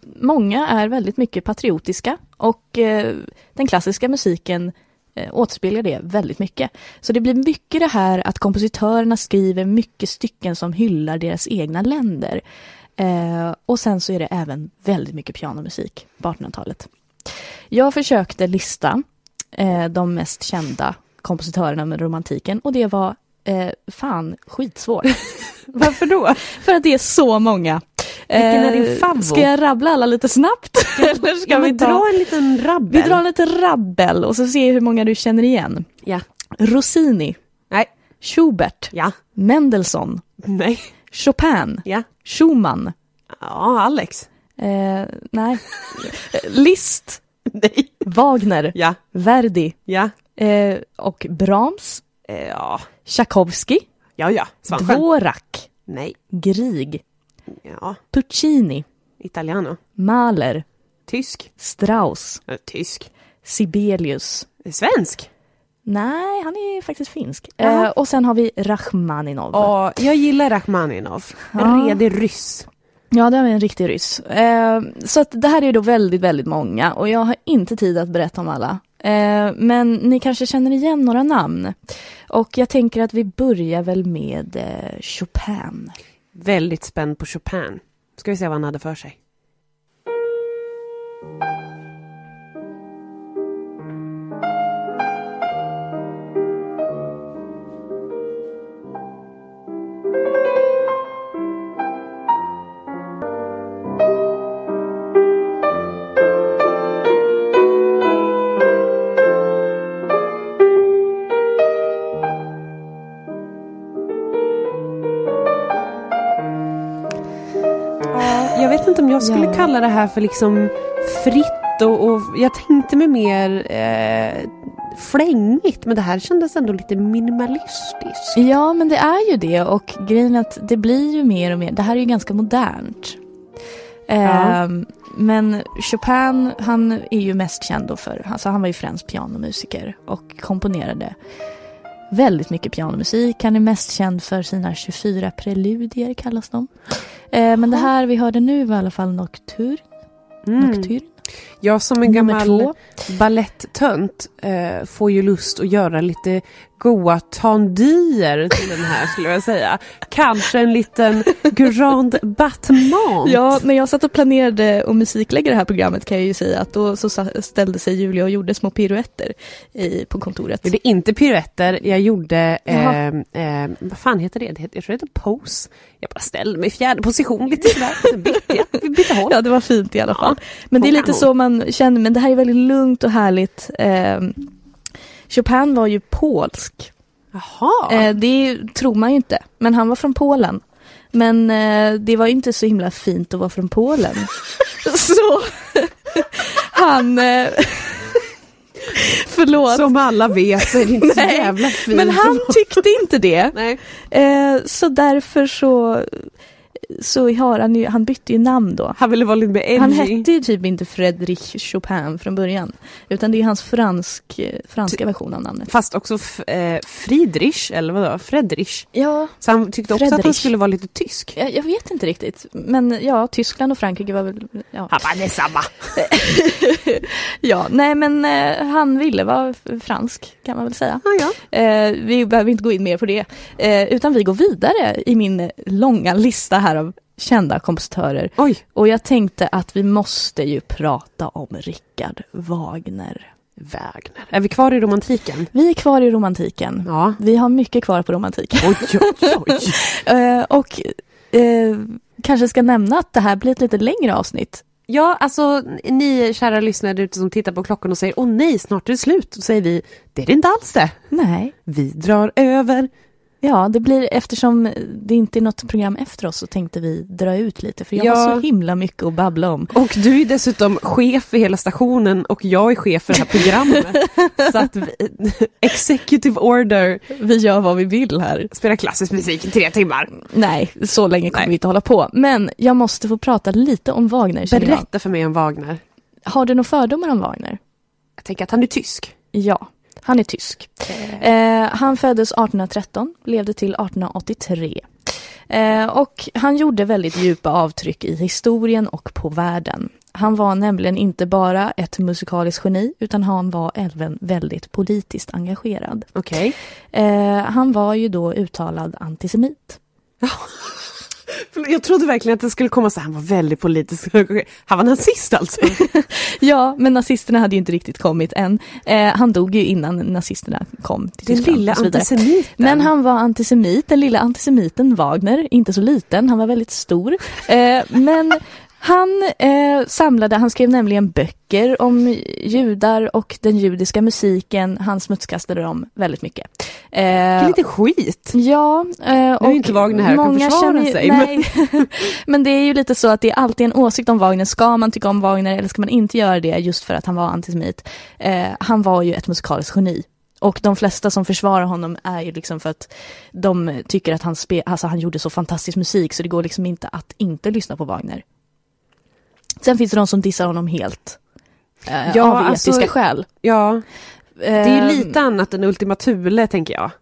många är väldigt mycket patriotiska och eh, den klassiska musiken eh, återspeglar det väldigt mycket. Så det blir mycket det här att kompositörerna skriver mycket stycken som hyllar deras egna länder. Eh, och sen så är det även väldigt mycket pianomusik på artonhundratalet. Jag försökte lista eh, de mest kända kompositörerna med romantiken och det var eh, fan skitsvårt. Varför då? För att det är så många. Vilken är din favvo? Ska jag rabbla alla lite snabbt? Eller ska ja, vi ta... dra en liten rabbel? Vi drar en liten rabbel och så ser vi hur många du känner igen. Ja. Rossini. Nej. Schubert. Ja. Mendelssohn. Nej. Chopin. Ja. Schumann. Ja, Alex. Eh, nej. Liszt. Nej. Wagner. Ja. Verdi. Ja. Eh, och Brahms. Eh, ja. Tchaikovsky. Ja, ja. Svansjön. Dvorak. Nej. Grieg. Ja. Puccini. Italiano. Mahler. Tysk. Strauss. Eh, tysk. Sibelius. Svensk. Nej, han är faktiskt finsk. Jaha. Eh, och sen har vi Rachmaninov. Ja, jag gillar Rachmaninov. Ja. Redig ryss. Ja, det är en riktig ryss. Eh, så att det här är då väldigt, väldigt många. Och jag har inte tid att berätta om alla. Eh, men ni kanske känner igen några namn. Och jag tänker att vi börjar väl med eh, Chopin. Väldigt spänd på Chopin. Ska vi se vad han hade för sig. Jag vet inte om jag skulle Ja. kalla det här för liksom fritt och, och jag tänkte mig mer eh, flängigt, men det här kändes ändå lite minimalistiskt. Ja, men det är ju det. Och grejen är att det blir ju mer och mer. Det här är ju ganska modernt. Ja. Eh, men Chopin, han är ju mest känd då för, alltså han var ju fransk pianomusiker och komponerade väldigt mycket pianomusik. Han är mest känd för sina tjugofyra preludier kallas de. Eh, men det här vi hörde nu var i alla fall Nocturne. Mm. Nocturne. Jag som en Nummer gammal två. balletttönt eh, får ju lust att göra lite goa tendyer till den här, skulle jag säga. Kanske en liten grand battement. Ja, när jag satt och planerade och musiklägga det här programmet kan jag ju säga att då så ställde sig Julia och gjorde små piruetter i, på kontoret. Jag gjorde inte piruetter, jag gjorde, eh, eh, vad fan heter det? Jag tror det heter pose. Jag bara ställde mig i fjärde position lite sådär. Så bytte jag, vi bytte håll. Ja, det var fint i alla fall. Ja, men det är lite kanon. så man känner, men det här är väldigt lugnt och härligt. Eh, Chopin var ju polsk. Jaha. Eh, det tror man ju inte, men han var från Polen. Men eh, det var ju inte så himla fint att vara från Polen. Så han... Eh, förlåt. Som alla vet så är det inte så Nej, jävla fint. men han tyckte inte det. Nej. Eh, så därför så... Så har han ju, han bytte ju namn då. Han ville vara lite mer edgy. Han hette ju typ inte Frédéric Chopin från början. Utan det är hans fransk, franska version av namnet. Fast också f- eh, Friedrich, eller vadå? Friedrich. Ja. Så han tyckte också Friedrich. att han skulle vara lite tysk. Jag, jag vet inte riktigt. Men ja, Tyskland och Frankrike var väl... Ja, Han bara, det är samma. ja nej men eh, han ville vara fransk kan man väl säga. Ja, ja. Eh, vi behöver inte gå in mer på det. Eh, utan vi går vidare i min långa lista här av kända kompositörer. Oj. Och jag tänkte att vi måste ju prata om Richard Wagner. Wagner. Är vi kvar i romantiken? Vi är kvar i romantiken. Ja. Vi har mycket kvar på romantiken. Oj, oj, oj. eh, och eh, kanske ska nämna att det här blir ett lite längre avsnitt. Ja, alltså ni kära lyssnare ute som tittar på klockan och säger åh nej, snart är det slut. Då säger vi, det är det inte alls det. Nej. Vi drar över. Ja, det blir eftersom det inte är något program efter oss så tänkte vi dra ut lite. För jag Ja. har så himla mycket att babbla om. Och du är dessutom chef för hela stationen och jag är chef för det här programmet. Så att vi, executive order. Vi gör vad vi vill här. Spela klassisk musik i tre timmar. Nej, så länge kommer Nej. vi inte hålla på. Men jag måste få prata lite om Wagner. känner jag. Berätta för mig om Wagner. Har du några fördomar om Wagner? Jag tänker att han är tysk. Ja, han är tysk. Eh, han föddes arton tretton, levde till arton åttiotre. Eh, och han gjorde väldigt djupa avtryck i historien och på världen. Han var nämligen inte bara ett musikaliskt geni utan han var även väldigt politiskt engagerad. Okej. Eh, han var ju då uttalad antisemit. Jag trodde verkligen att det skulle komma så här, han var väldigt politisk. Han var nazist alltså. Ja, men nazisterna hade ju inte riktigt kommit än. Eh, han dog ju innan nazisterna kom till Den Tyskland. lilla och så vidare. antisemiten. Men han var antisemit, den lilla antisemiten Wagner, inte så liten, han var väldigt stor. Eh, men han eh, samlade, han skrev nämligen böcker om judar och den judiska musiken. Han smutskastade dem väldigt mycket. Eh, Det är lite skit. Ja, eh, och är inte Wagner här och kan försvara ju, sig, Nej. Men... men det är ju lite så att det är alltid en åsikt om Wagner. Ska man tycka om Wagner eller ska man inte göra det just för att han var antisemit? Eh, han var ju ett musikaliskt geni. Och de flesta som försvarar honom är ju liksom för att de tycker att han, spe, alltså han gjorde så fantastisk musik så det går liksom inte att inte lyssna på Wagner. Sen finns det de som dissar honom helt eh, Ja, av alltså, etiska skäl. Ja, det är ju Eh, lite annat än Ultima Thule, tänker jag.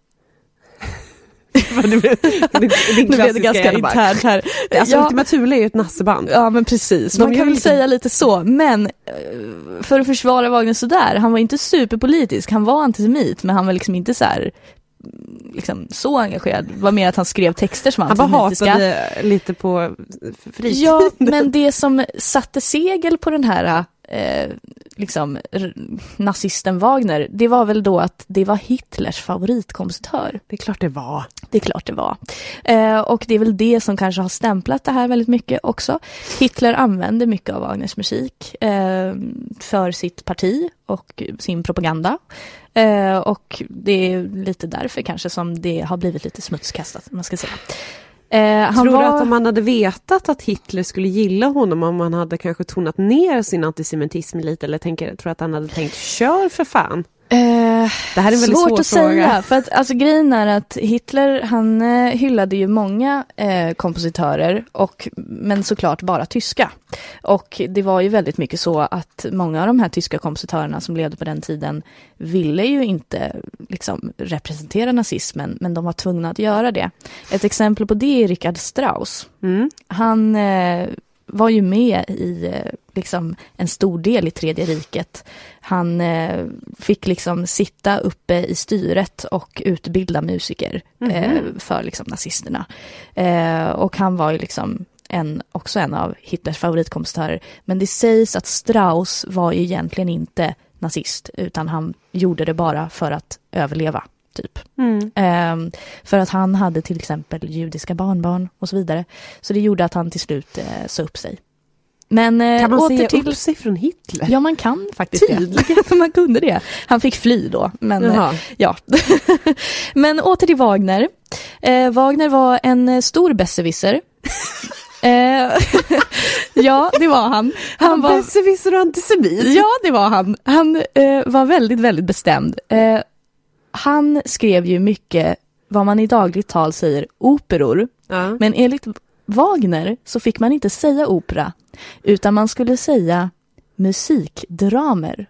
Din Nu blev det ganska internt här. Alltså Ja. Ultima Thule är ju ett nasseband. Ja, men precis. De Man gör kan väl lite- säga lite så. Men eh, för att försvara Wagner så där, han var inte superpolitisk. Han var antisemit, men han var liksom inte så här liksom så engagerad. Det var mer att han skrev texter som var Han bara antisemitiska. hatade lite på fritid. Ja, men det som satte segel på den här eh, liksom r- nazisten Wagner, det var väl då att det var Hitlers favoritkompositör. Det är klart det var. Det är klart det var. Eh, och det är väl det som kanske har stämplat det här väldigt mycket också. Hitler använde mycket av Wagners musik eh, för sitt parti och sin propaganda. Eh, och det är lite därför kanske som det har blivit lite smutskastat, om man ska säga. Eh, han Tror var... du att om man hade vetat att Hitler skulle gilla honom, om man hade kanske tonat ner sin antisemitism lite, eller tänker, tror du att han hade tänkt, kör för fan? Eh, Det här är en väldigt svårt svår att fråga. säga, för att alltså, grejen är att Hitler, han eh, hyllade ju många eh, kompositörer, och, men såklart bara tyska. Och det var ju väldigt mycket så att många av de här tyska kompositörerna som levde på den tiden ville ju inte liksom, representera nazismen, men de var tvungna att göra det. Ett exempel på det är Richard Strauss. Mm. Han eh, var ju med i eh, liksom en stor del i Tredje riket. Han eh, fick liksom sitta uppe i styret och utbilda musiker eh, för liksom nazisterna. Eh, och han var ju liksom en, också en av Hitlers favoritkompositörer. Men det sägs att Strauss var ju egentligen inte nazist, utan han gjorde det bara för att överleva. Typ. Mm. Eh, för att han hade till exempel judiska barnbarn och så vidare. Så det gjorde att han till slut eh, sa upp sig. Men eh, Kan man åter säga till... upp sig från Hitler? Ja, man kan faktiskt Tydligen. det. Man kunde det. Han fick fly då. Men, eh, Jaha. ja. Men åter till Wagner. Eh, Wagner var en eh, stor besserwisser. eh, ja, det var han. Han Han var var... besserwisser och antisemit. Ja, det var han. Han eh, var väldigt, väldigt bestämd. Eh, han skrev ju mycket, vad man i dagligt tal säger, operor. Ja. Men enligt Wagner så fick man inte säga opera, utan man skulle säga musikdramer.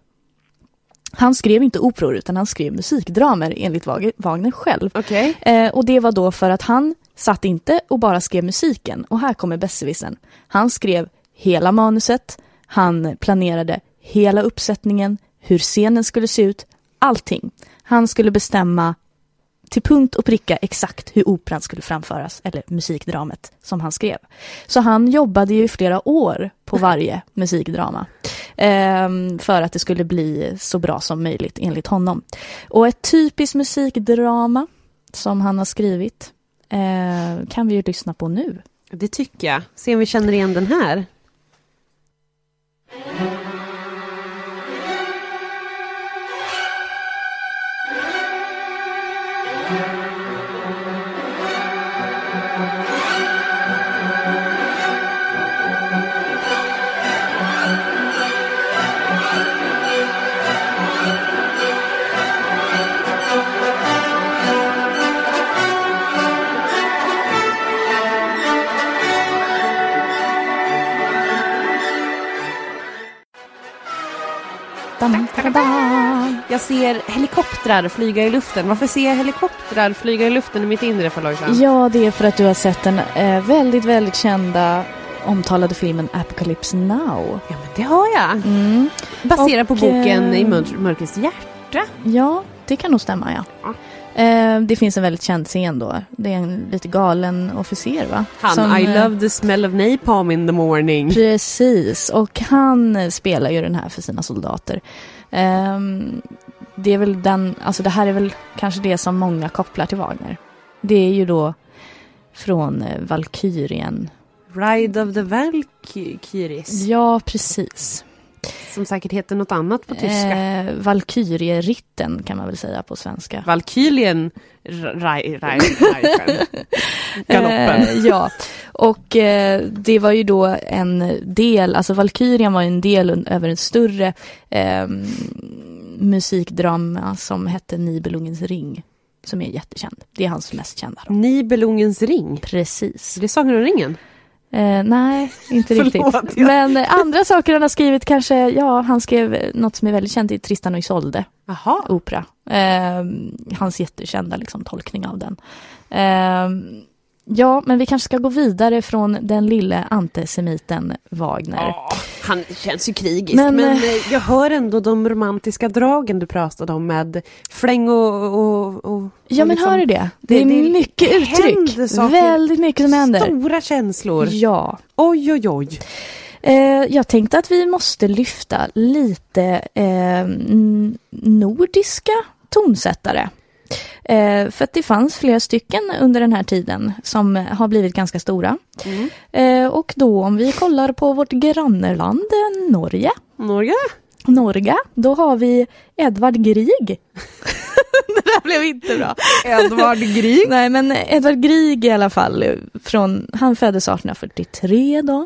Han skrev inte operor, utan han skrev musikdramer enligt Wag- Wagner själv. Okej. Eh, och det var då för att han satt inte och bara skrev musiken. Och här kommer besserwissern. Han skrev hela manuset, han planerade hela uppsättningen, hur scenen skulle se ut, allting. Han skulle bestämma till punkt och pricka exakt hur operan skulle framföras, eller musikdramet som han skrev. Så han jobbade ju i flera år på varje musikdrama eh, för att det skulle bli så bra som möjligt enligt honom. Och ett typiskt musikdrama som han har skrivit eh, kan vi ju lyssna på nu. Det tycker jag. Se om vi känner igen den här. Thank Dam, ta-da-da. Jag ser helikoptrar flyga i luften. Varför ser jag helikoptrar flyga i luften i mitt inre, för Lojsan? Ja, det är för att du har sett den eh, väldigt, väldigt kända omtalade filmen Apocalypse Now. Ja, men det har jag. Mm. Baserat på Och, boken eh, I mör- mörkrets hjärta. Ja, det kan nog stämma, ja. Ja. Eh, det finns en väldigt känd scen då. Det är en lite galen officer, va? Han, Som, I eh, love the smell of napalm in the morning. Precis, och han spelar ju den här för sina soldater. Um, det är väl den, alltså det här är väl kanske det som många kopplar till Wagner. Det är ju då från eh, Valkyrien. Ride of the Valkyries. Ja, precis. Som säkert heter något annat på tyska. Eh, Valkyrieritten kan man väl säga på svenska. Valkyrien Galoppen. Eh, ja, och eh, det var ju då en del, alltså Valkyrien var en del un- över en större eh, musikdrama som hette Nibelungens ring, som är jättekänd. Det är hans mest kända då. Nibelungens ring. Precis. Det är Sagan om ringen. Eh, nej, inte Förlåt, riktigt. jag- Men eh, andra saker han har skrivit kanske, ja, han skrev något som är väldigt känt i Tristan och Isolde, Jaha. opera. Eh, hans jättekända liksom, tolkning av den. Eh, ja, men vi kanske ska gå vidare från den lille antisemiten Wagner. Ja, han känns ju krigisk. Men, Men, eh, eh, jag hör ändå de romantiska dragen du pratade om med fläng och... och, och Ja, och men liksom hör du det? Det är det- det mycket händer uttryck. saker. Väldigt mycket som händer. Stora känslor. Ja. Oj, oj, oj. Eh, jag tänkte att vi måste lyfta lite eh, n- nordiska tonsättare. Eh, för att det fanns flera stycken under den här tiden som har blivit ganska stora. Mm. Eh, och då om vi kollar på vårt grannland eh, Norge. Norge? Norge, då har vi Edvard Grieg. Det där blev inte bra. Edvard Grieg? Nej, men Edvard Grieg i alla fall. Från, han föddes arton fyrtiotre då.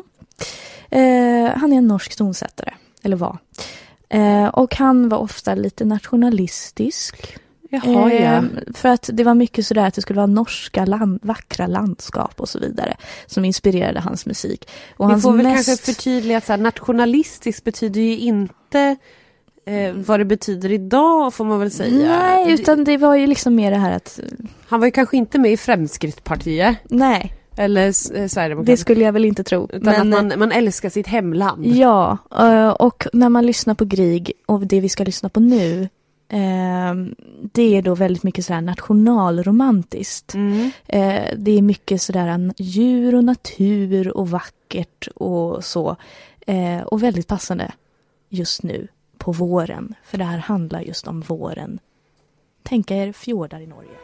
Eh, han är en norsk tonsättare, eller var. Eh, och han var ofta lite nationalistisk. Jaha, ja. Eh, för att det var mycket sådär att det skulle vara norska land, vackra landskap och så vidare som inspirerade hans musik. Och Vi hans får väl mest... kanske förtydliga att så här, nationalistisk betyder ju inte eh, vad det betyder idag, får man väl säga. Nej, utan det var ju liksom mer det här att... Han var ju kanske inte med i Fremskrittspartiet. Nej, Eller eh, Sverigedemokraterna. det skulle jag väl inte tro. Utan att man, man älskar sitt hemland. Ja, eh, och när man lyssnar på Grieg och det vi ska lyssna på nu, eh, det är då väldigt mycket sådär nationalromantiskt. Mm. Eh, det är mycket sådär djur och natur och vackert och så. Eh, och väldigt passande just nu på våren. För det här handlar just om våren. Tänk er fjordar i Norge.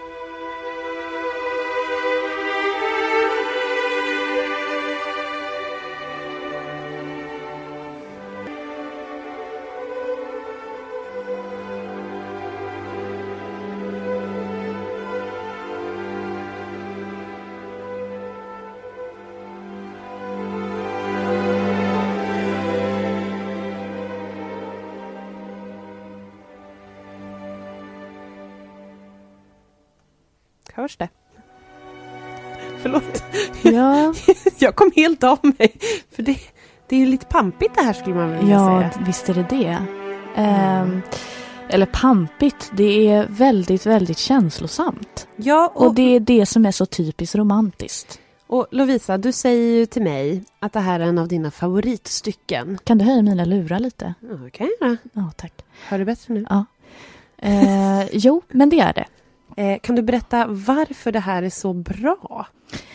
Hörs det? Förlåt. Ja, Jag kom helt av mig. För det, det är ju lite pampigt det här, skulle man vilja ja säga. visst är det det. Ehm, eller pampigt, det är väldigt, väldigt känslosamt. Ja, och, Och det är det som är så typiskt romantiskt. och Lovisa, du säger ju till mig att det här är en av dina favoritstycken. Kan du höja mina lurar lite? Ja, det kan jag göra. Ja, tack. Hör du bättre nu? Ja. Eh, jo, men det är det. Eh, kan du berätta varför det här är så bra?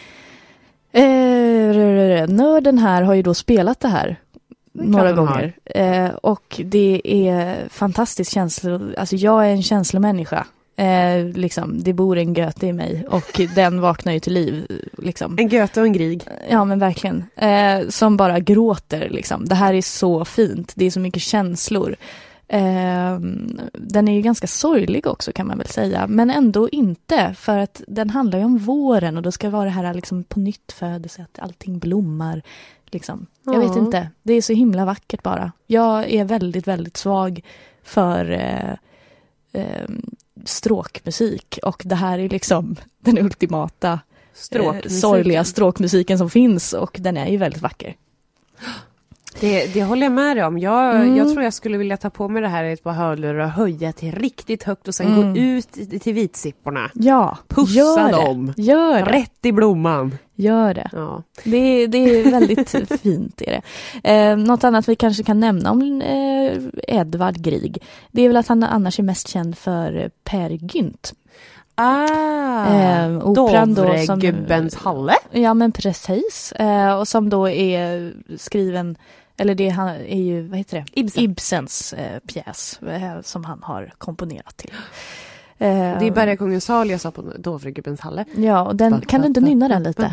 Eh, nörden här har ju då spelat det här Det är några klart han gånger. Eh, och det är fantastiskt känslo... Alltså jag är en känslomänniska. Eh, liksom, det bor en Goethe i mig och den vaknar ju till liv. Liksom. En Goethe och en Grieg. Ja, men verkligen. Eh, som bara gråter. Liksom. Det här är så fint. Det är så mycket känslor. Eh, den är ju ganska sorglig också, kan man väl säga. Men ändå inte. För att den handlar ju om våren. Och då ska vara det här liksom på nytt födelse. Att allting blommar. Liksom. Jag Ja. vet inte. Det är så himla vackert bara. Jag är väldigt, väldigt svag för eh, eh, stråkmusik. Och det här är liksom den ultimata eh, Stråkmusiken. sorgliga stråkmusiken som finns. Och den är ju väldigt vacker. Det, det håller jag med dig om. Jag, Mm. jag tror jag skulle vilja ta på mig det här i ett par hörlurar och höja till riktigt högt och sen Mm. gå ut i- till vitsipporna. Ja, Pussa gör dem. det. Gör det. Rätt i blomman. Gör det. Ja. Det, det är väldigt fint. Är det. Eh, något annat vi kanske kan nämna om eh, Edvard Grieg, det är väl att han annars är mest känd för Per Gynt. Ah, Eh, operan då som- Dovregubbens Halle. Ja, men precis. Eh, och som då är skriven, eller det han är ju, vad heter det? Ibsen. Ibsens eh, pjäs eh, som han har komponerat till. Eh, Det är Bergakungens sal jag sa på Dovregubbens Halle. Ja, och den, kan du inte nynna den lite?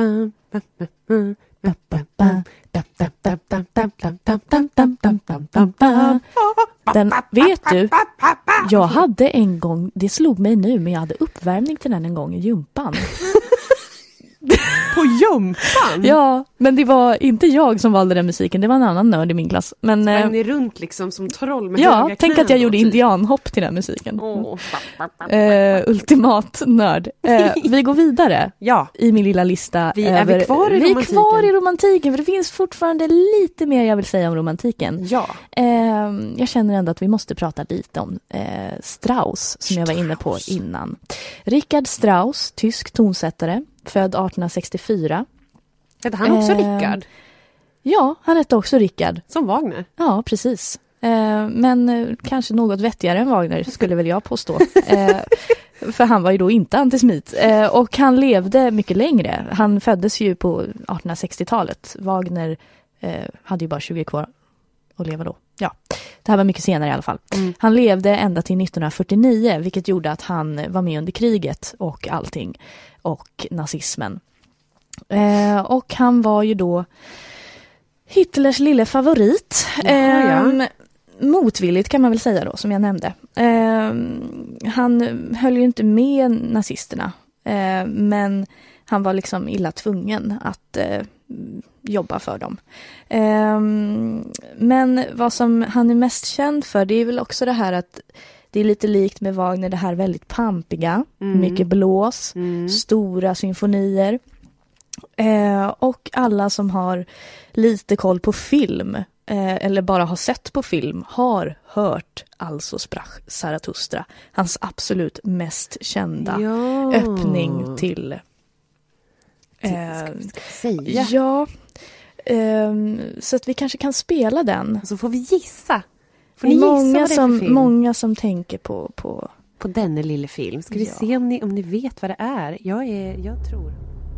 Den, vet du, jag hade en gång, det slog mig nu, men jag hade uppvärmning till den en gång i gympan. På jumpan? Ja, men det var inte jag som valde den musiken, det var en annan nörd i min klass. Men, eh, Sprang ni runt liksom som troll med ja, höga tänk knän att jag gjorde och typ- indianhopp till den musiken. Åh. Eh, ultimat nörd. Eh, vi går vidare Ja, i min lilla lista. Vi- är vi över, kvar i vi är romantiken? kvar i romantiken, för det finns fortfarande lite mer jag vill säga om romantiken. ja. Eh, jag känner ändå att vi måste prata lite om eh, Strauss, som jag var inne på innan. Richard Strauss, tysk tonsättare, född arton sextiofyra. Hette han också Eh, Rickard? Ja, han hette också Richard. Som Wagner? Ja, precis. Eh, men eh, kanske något vettigare än Wagner, skulle väl jag påstå. Eh, för han var ju då inte antisemit. Eh, och han levde mycket längre. Han föddes ju på arton sextiotalet. Wagner eh, hade ju bara tjugo kvar att leva då. Ja, det här var mycket senare i alla fall. Mm. Han levde ända till nittonhundrafyrtionio, vilket gjorde att han var med under kriget och allting. Och nazismen. Eh, och han var ju då Hitlers lille favorit. Jaha, ja. Eh, motvilligt kan man väl säga då, som jag nämnde. Eh, han höll ju inte med nazisterna. Eh, men han var liksom illa tvungen att eh, jobba för dem. Eh, men vad som han är mest känd för, det är väl också det här att det är lite likt med Wagner, det här väldigt pampiga, Mm. mycket blås, Mm. stora symfonier. Eh, och alla som har lite koll på film eh, eller bara har sett på film har hört Also sprach Zarathustra, hans absolut mest kända Ja. öppning till eh, Ska vi säga? ja ehm, så att vi kanske kan spela den. Så får vi gissa. Får Det ni är gissa många vad det är som, för film? många som tänker på, på På denna lilla film. Ska vi Ja. se om ni, om ni vet vad det är? Jag, är, jag tror.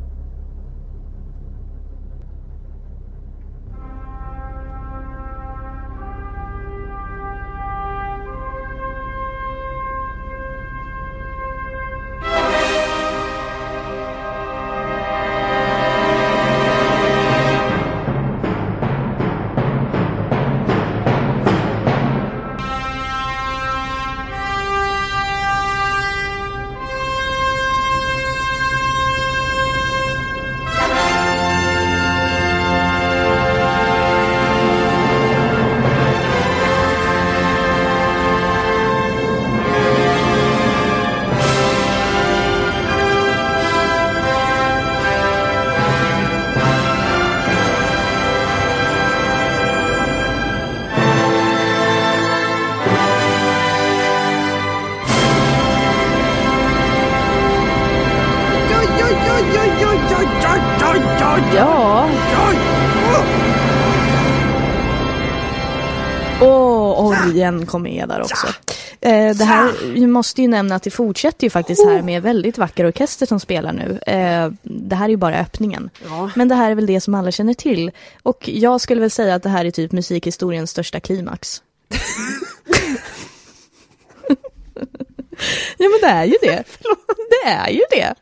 ja. Och orgen kom med där också. Eh, det här, vi måste ju nämna att det fortsätter ju faktiskt här med väldigt vacker orkester som spelar nu. Eh, det här är ju bara öppningen. Ja. Men det här är väl det som alla känner till. Och jag skulle väl säga att det här är typ musikhistoriens största klimax. Ja, men det är ju det. Det är ju det.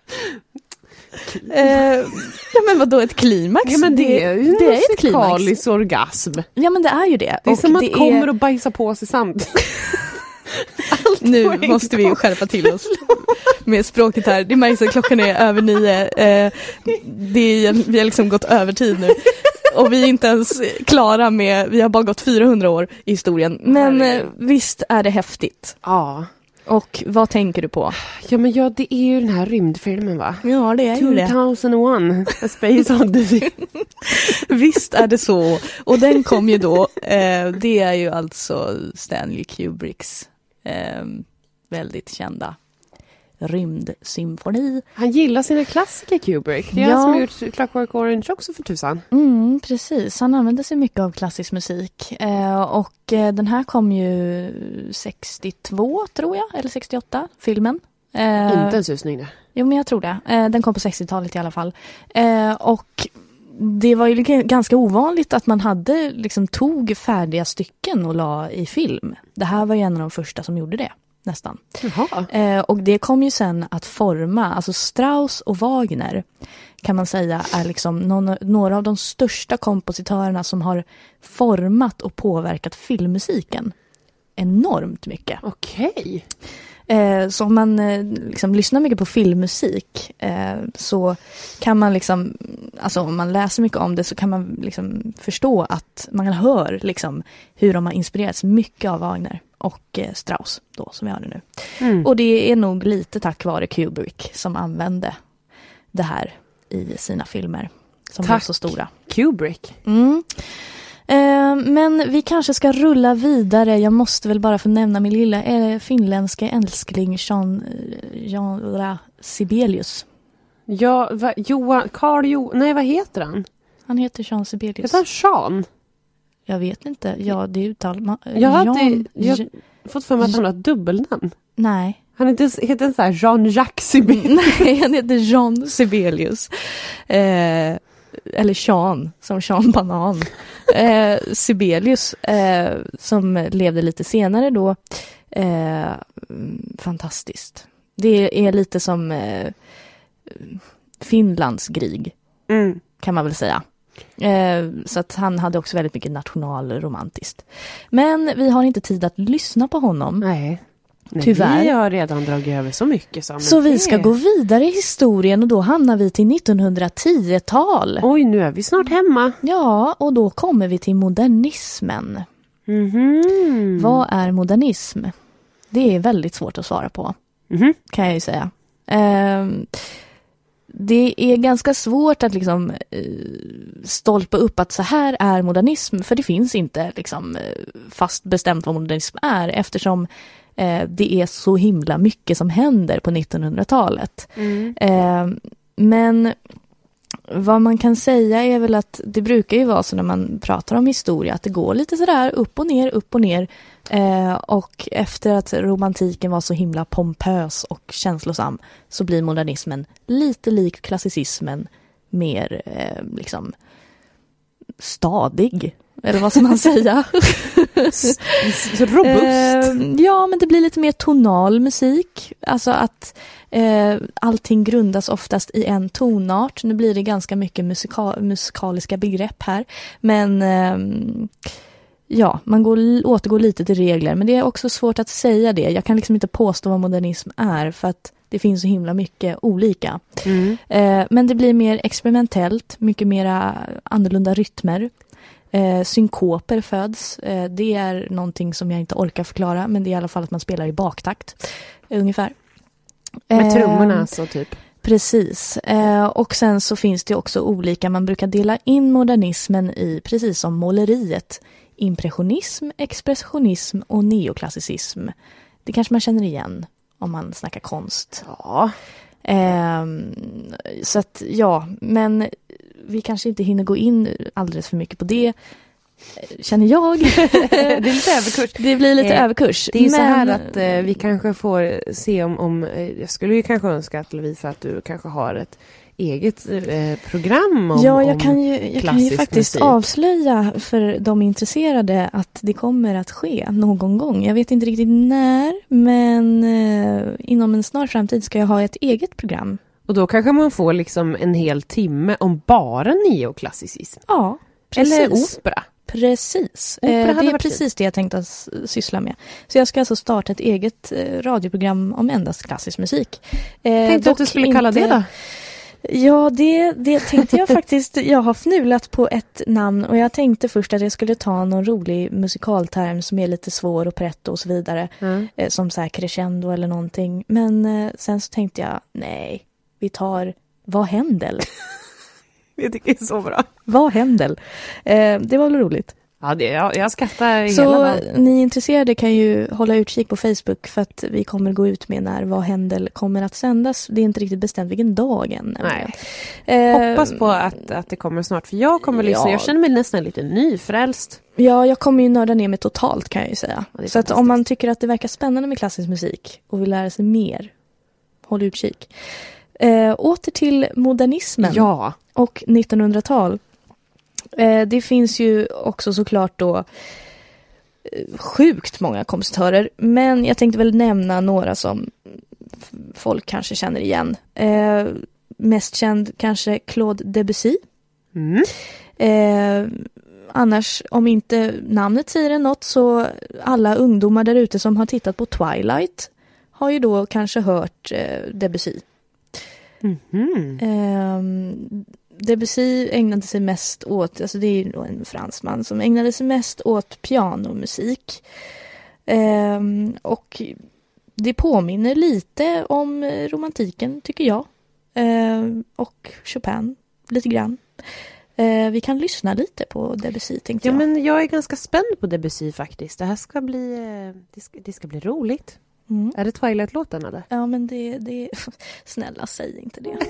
Eh, ja, men vadå ett klimax? Ja, men det är ju det är ett klimax. musikalisk orgasm. Ja, men det är ju det. Det är Och som att det kommer är... och bajsa på sig samtidigt. Nu på en måste vi ju gång. skärpa till oss med språket här. Det märks att klockan är över nio. Eh, det är, vi har liksom gått över tid nu. Och vi är inte ens klara med, vi har bara gått fyrahundra år i historien. Men eh, visst är det häftigt. Ja. Och vad tänker du på? Ja, men ja, det är ju den här rymdfilmen, va? Ja, det är ju det. tjugohundraett, A Space Odyssey. Visst är det så. Och den kom ju då, eh, det är ju alltså Stanley Kubricks eh, väldigt kända rymdsymfoni. Han gillar sina klassiker, Kubrick. Det är Ja. han som har gjort Clockwork Orange också, för tusan. Mm, precis, han använder sig mycket av klassisk musik. Eh, och eh, den här kom ju sextiotvå, tror jag, eller sextioåtta, filmen. Eh, Inte en susning det. Jo, men jag tror det. Eh, den kom på sextiotalet i alla fall. Eh, och det var ju g- ganska ovanligt att man hade liksom tog färdiga stycken och la i film. Det här var ju en av de första som gjorde det, nästan. Jaha. Eh, och det kom ju sen att forma, alltså Strauss och Wagner kan man säga är liksom någon, några av de största kompositörerna som har format och påverkat filmmusiken enormt mycket. Okej. Eh, så om man eh, liksom lyssnar mycket på filmmusik eh, så kan man liksom, alltså om man läser mycket om det så kan man liksom förstå att man hör liksom hur de har inspirerats mycket av Wagner och eh, Strauss då, som vi har det nu. Mm. Och det är nog lite tack vare Kubrick som använde det här i sina filmer som Tack. var så stora. Kubrick. Mm. Eh, men vi kanske ska rulla vidare. Jag måste väl bara få nämna min lilla eh, finländska älskling Jean, Jean Sibelius. Ja, va, Johan, Carl Jo... Nej, vad heter han? Han heter Jean Sibelius. Heter han Sean? Jag vet inte. Ja, det är uttal. Ma- Jag har Jean- alltid- jag har fått för mig att han har ett dubbelnamn. Nej. Han heter, heter en sån här Jean-Jacques Sibelius. Nej, han heter Jean Sibelius. Eh, eller Sean, som Sean Banan. Eh, Sibelius, eh, som levde lite senare då. Eh, fantastiskt. Det är lite som eh, Finlands Grieg, Mm. kan man väl säga. Eh, så att han hade också väldigt mycket nationalromantiskt. Men vi har inte tid att lyssna på honom. Nej. Nej, Tyvärr. Vi har redan dragit över så mycket. Så, Så men vi det- ska gå vidare i historien och då hamnar vi till nittonhundratio-tal. Oj, nu är vi snart hemma. Ja, och då kommer vi till modernismen. Mhm. Vad är modernism? Det är väldigt svårt att svara på, Mhm. kan jag ju säga. Ehm, det är ganska svårt att liksom eh, stolpa upp att så här är modernism, för det finns inte liksom eh, fast bestämt vad modernism är, eftersom eh, det är så himla mycket som händer på nittonhundratalet. Mm. Eh, men vad man kan säga är väl att det brukar ju vara så när man pratar om historia att det går lite sådär upp och ner, upp och ner. Eh, och efter att romantiken var så himla pompös och känslosam så blir modernismen lite lik klassicismen, mer eh, liksom stadig. Eller vad ska man säga? Så robust. Eh, ja, men det blir lite mer tonal musik. Alltså att eh, allting grundas oftast i en tonart. Nu blir det ganska mycket musika- musikaliska begrepp här. Men eh, ja, man går, återgår lite till regler. Men det är också svårt att säga det. Jag kan liksom inte påstå vad modernism är för att det finns så himla mycket olika. Mm. Eh, men det blir mer experimentellt, mycket mera annorlunda rytmer. Eh, synkoper föds. Eh, det är någonting som jag inte orkar förklara, men det är i alla fall att man spelar i baktakt. Eh, ungefär. Med Eh, trummorna så typ. Precis. Eh, och sen så finns det också olika, man brukar dela in modernismen i, precis som måleriet, impressionism, expressionism och neoklassicism. Det kanske man känner igen om man snackar konst. Ja. Eh, så att ja, men vi kanske inte hinner gå in alldeles för mycket på det, känner jag. Det är lite överkurs. Det blir lite Eh, överkurs. Det är ju men... så här att eh, vi kanske får se om, om eh, jag skulle ju kanske önska att Lovisa att du kanske har ett eget eh, program om, Ja, jag om kan ju, jag kan ju klassisk faktiskt musik. avslöja för de intresserade att det kommer att ske någon gång. Jag vet inte riktigt när, men eh, inom en snar framtid ska jag ha ett eget program. Och då kanske man får liksom en hel timme om bara neoklassicism. Ja, precis. Eller opera. Precis. Opera Eh, hade det är varit precis det jag tänkte att s- syssla med. Så jag ska alltså starta ett eget eh, radioprogram om endast klassisk musik. Eh, Tänkte att dock du skulle kalla inte- det då? Ja, det, det tänkte jag faktiskt. Jag har fnulat på ett namn och jag tänkte först att jag skulle ta någon rolig musikalterm som är lite svår och pretto och så vidare. Mm. Eh, som så här crescendo eller någonting. Men eh, sen så tänkte jag, nej, vi tar Vad händer? Jag tycker det är så bra. Vad händer? Eh, det var väl roligt. Ja, det, jag, jag skrattar så hela dagen. Så ni intresserade kan ju hålla utkik på Facebook för att vi kommer gå ut med när Vad händer kommer att sändas. Det är inte riktigt bestämt vilken dag än. Nej. Eh, Hoppas på att, att det kommer snart, för jag kommer lyssna. Ja. Jag känner mig nästan lite nyfrälst. Ja, jag kommer ju nörda ner mig totalt kan jag ju säga. Ja, så att om man tycker att det verkar spännande med klassisk musik och vill lära sig mer, håll utkik. Eh, åter till modernismen ja. och nittonhundratal. Eh, det finns ju också såklart då eh, sjukt många kompositörer, men jag tänkte väl nämna några som folk kanske känner igen. Eh, mest känd kanske Claude Debussy. Mm. Eh, annars, om inte namnet säger det något, så alla ungdomar där ute som har tittat på Twilight har ju då kanske hört eh, Debussy. Mm-hmm. Eh, Debussy ägnade sig mest åt, alltså det är ju en fransman som ägnade sig mest åt pianomusik. Eh, och det påminner lite om romantiken tycker jag. Eh, och Chopin lite grann. Eh, vi kan lyssna lite på Debussy tänkte ja, jag. Ja, men jag är ganska spänd på Debussy faktiskt. Det här ska bli, det ska, det ska bli roligt. Mm. Är det Twilight-låten eller? Ja, men det, det snälla, säg inte det.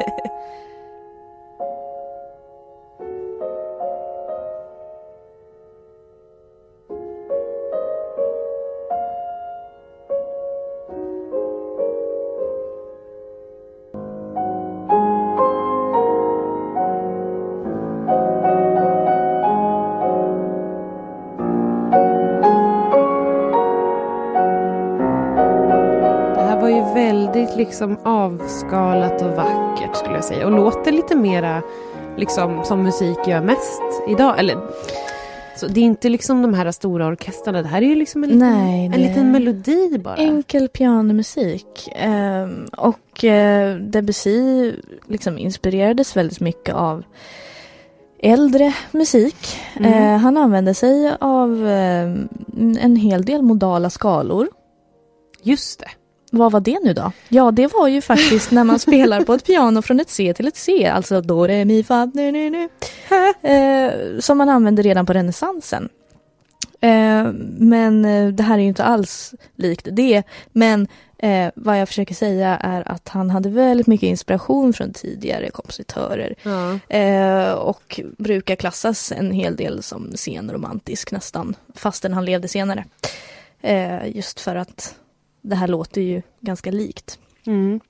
Liksom avskalat och vackert skulle jag säga. Och låter lite mera liksom som musik gör mest idag. Eller, så det är inte liksom de här stora orkestrarna. Det här är ju liksom en liten, Nej, en liten melodi bara. Enkel pianomusik. Um, och uh, Debussy liksom inspirerades väldigt mycket av äldre musik. Mm. Uh, han använde sig av uh, en hel del modala skalor. Just det. Vad var det nu då? Ja, det var ju faktiskt när man spelar på ett piano från ett C till ett C. Alltså do, re, mi, fa, nu, nu, nu. Eh, som man använde redan på renässansen. Eh, men eh, det här är ju inte alls likt det. Men eh, vad jag försöker säga är att han hade väldigt mycket inspiration från tidigare kompositörer. Ja. Eh, och brukar klassas en hel del som senromantisk nästan. Fastän han levde senare. Eh, just för att det här låter ju ganska likt. Mm.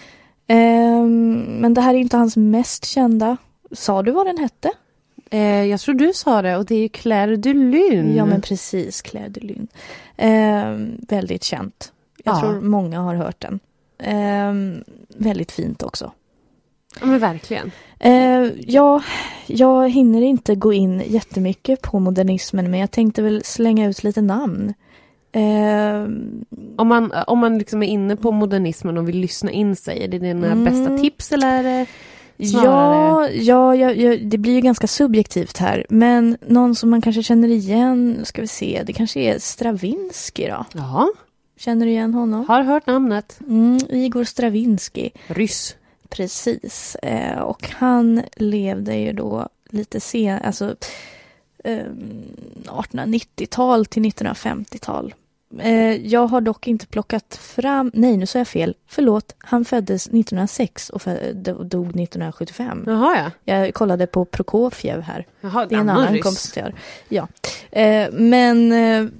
Um, men det här är inte hans mest kända. Sa du vad den hette? Eh, jag tror du sa det, och det är ju Clair de Lune. Ja, men precis, Clair de Lune. Um, väldigt känt. Jag ja. tror många har hört den. Um, väldigt fint också. Ja, men verkligen. Uh, ja, jag hinner inte gå in jättemycket på modernismen, men jag tänkte väl slänga ut lite namn. Uh, om man, om man liksom är inne på modernismen och vill lyssna in sig, är det dina mm. bästa tips eller är det ja, ja, ja, ja, det blir ju ganska subjektivt här, men någon som man kanske känner igen, ska vi se, det kanske är Stravinsky då. Ja. Känner du igen honom? Har hört namnet. Mm, Igor Stravinsky. Ryss. Precis, uh, och han levde ju då lite sen, alltså um, artonhundranittiotal till nittonhundrafemtiotal. Jag har dock inte plockat fram... Nej, nu sa jag fel. Förlåt, han föddes nittonhundrasex och dog nittonhundrasjuttiofem. Jaha, ja. Jag kollade på Prokofiev här. Jaha, det är en annan kompositör. Ja. Men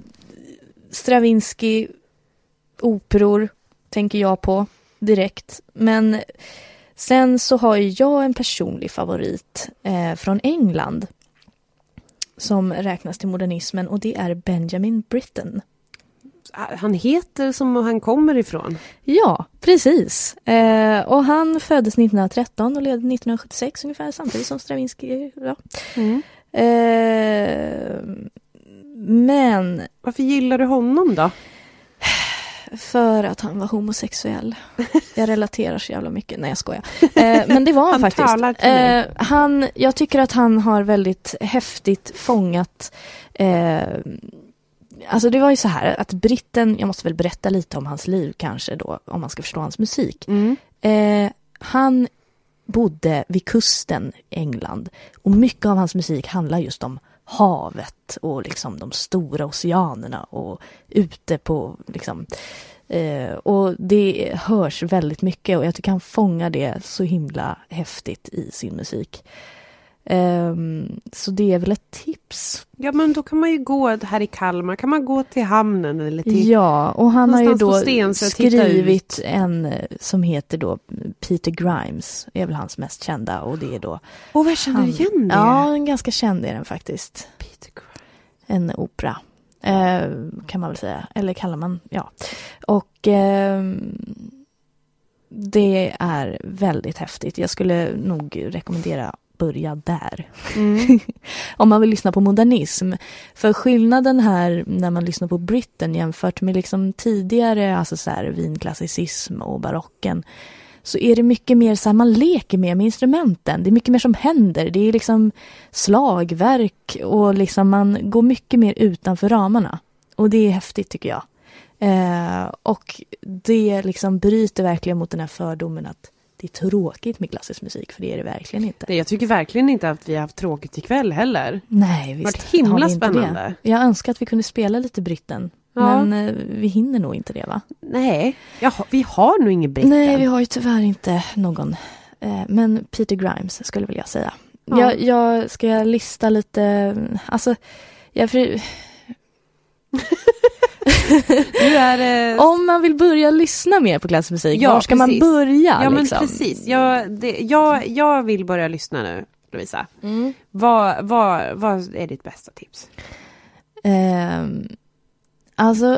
Stravinsky, operor tänker jag på direkt. Men sen så har jag en personlig favorit från England som räknas till modernismen, och det är Benjamin Britten. Han heter som han kommer ifrån. Ja, precis. Eh, och han föddes nittonhundratretton och levde nittonhundrasjuttiosex ungefär samtidigt som Stravinsky. Ja. Mm. Eh, men... Varför gillar du honom då? För att han var homosexuell. Jag relaterar så jävla mycket. Nej, jag skojar. Eh, men det var han, Han faktiskt. talar till mig. Eh, han, jag tycker att han har väldigt häftigt fångat... Eh, alltså det var ju så här att britten... Jag måste väl berätta lite om hans liv kanske då. Om man ska förstå hans musik. Mm. Eh, han bodde vid kusten i England. Och mycket av hans musik handlar just om havet och liksom de stora oceanerna och ute på liksom eh, och det hörs väldigt mycket och jag tycker han fångar det så himla häftigt i sin musik. Um, så det är väl ett tips. Ja, men då kan man ju gå här i Kalmar. Kan man gå till hamnen eller till... Ja, och han har ju någonstans då på Stensö, titta skrivit ut. en eh, som heter då Peter Grimes, är väl hans mest kända, och det är då... Åh, vad känner du igen det? Ja, en ganska känd är den faktiskt. Peter Grimes. En opera, eh, kan man väl säga. Eller kallar man, ja. Och eh, det är väldigt häftigt. Jag skulle nog rekommendera börja där. Mm. Om man vill lyssna på modernism. För skillnaden här när man lyssnar på Britten jämfört med liksom tidigare, alltså så här vinklassicism och barocken, så är det mycket mer så här, man leker mer med instrumenten. Det är mycket mer som händer. Det är liksom slagverk och liksom man går mycket mer utanför ramarna. Och det är häftigt tycker jag. Eh, och det liksom bryter verkligen mot den här fördomen att det är tråkigt med klassisk musik, för det är det verkligen inte. Nej, jag tycker verkligen inte att vi har haft tråkigt ikväll heller. Nej, det har visst. varit himla har vi inte spännande. Det. Jag önskar att vi kunde spela lite Britten. Ja. Men eh, vi hinner nog inte det, va? Nej, jag, vi har nog ingen Britten. Nej, vi har ju tyvärr inte någon. Eh, men Peter Grimes skulle väl jag säga. Ja. Jag, jag ska jag lista lite... Alltså, jag... För... Nu är det... Om man vill börja lyssna mer på klassisk musik, Ja, var ska precis. man börja? Ja, men liksom? precis. Jag, det, jag, jag vill börja lyssna nu, Lovisa. Mm. Vad, vad, vad är ditt bästa tips? Eh, alltså,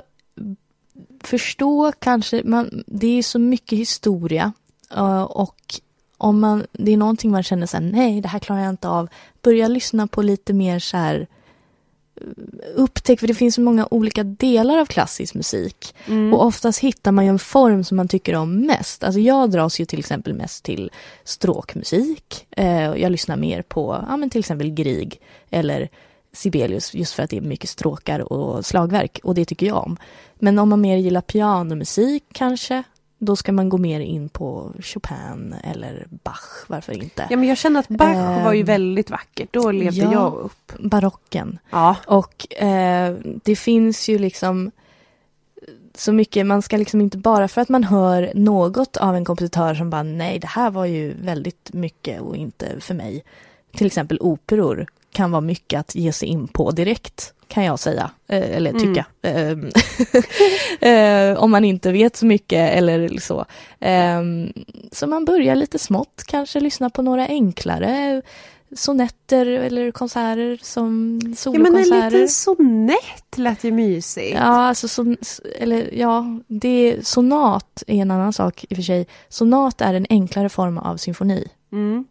förstå kanske, man, det är så mycket historia uh, och om man, det är någonting man känner så här, nej, det här klarar jag inte av, börja lyssna på lite mer så här, upptäck, för det finns så många olika delar av klassisk musik. Mm. Och oftast hittar man ju en form som man tycker om mest. Alltså jag dras ju till exempel mest till stråkmusik. Eh, jag lyssnar mer på ja, men till exempel Grieg eller Sibelius, just för att det är mycket stråkar och slagverk, och det tycker jag om. Men om man mer gillar pianomusik kanske, då ska man gå mer in på Chopin eller Bach, varför inte? Ja, men jag känner att Bach Eh, var ju väldigt vackert. Då levde ja. jag upp. Barocken. Ja. Och eh, det finns ju liksom så mycket, man ska liksom inte bara för att man hör något av en kompositör som bara, nej, det här var ju väldigt mycket och inte för mig. Till exempel operor kan vara mycket att ge sig in på direkt, kan jag säga, eh, eller tycka. Mm. eh, om man inte vet så mycket eller så. Eh, så man börjar lite smått, kanske lyssna på några enklare sonetter eller konserter som solokonserter. Ja, men en liten sonett lät ju mysigt. Ja, alltså son, eller ja, det sonat är en annan sak i och för sig. Sonat är en enklare form av symfoni. Mm.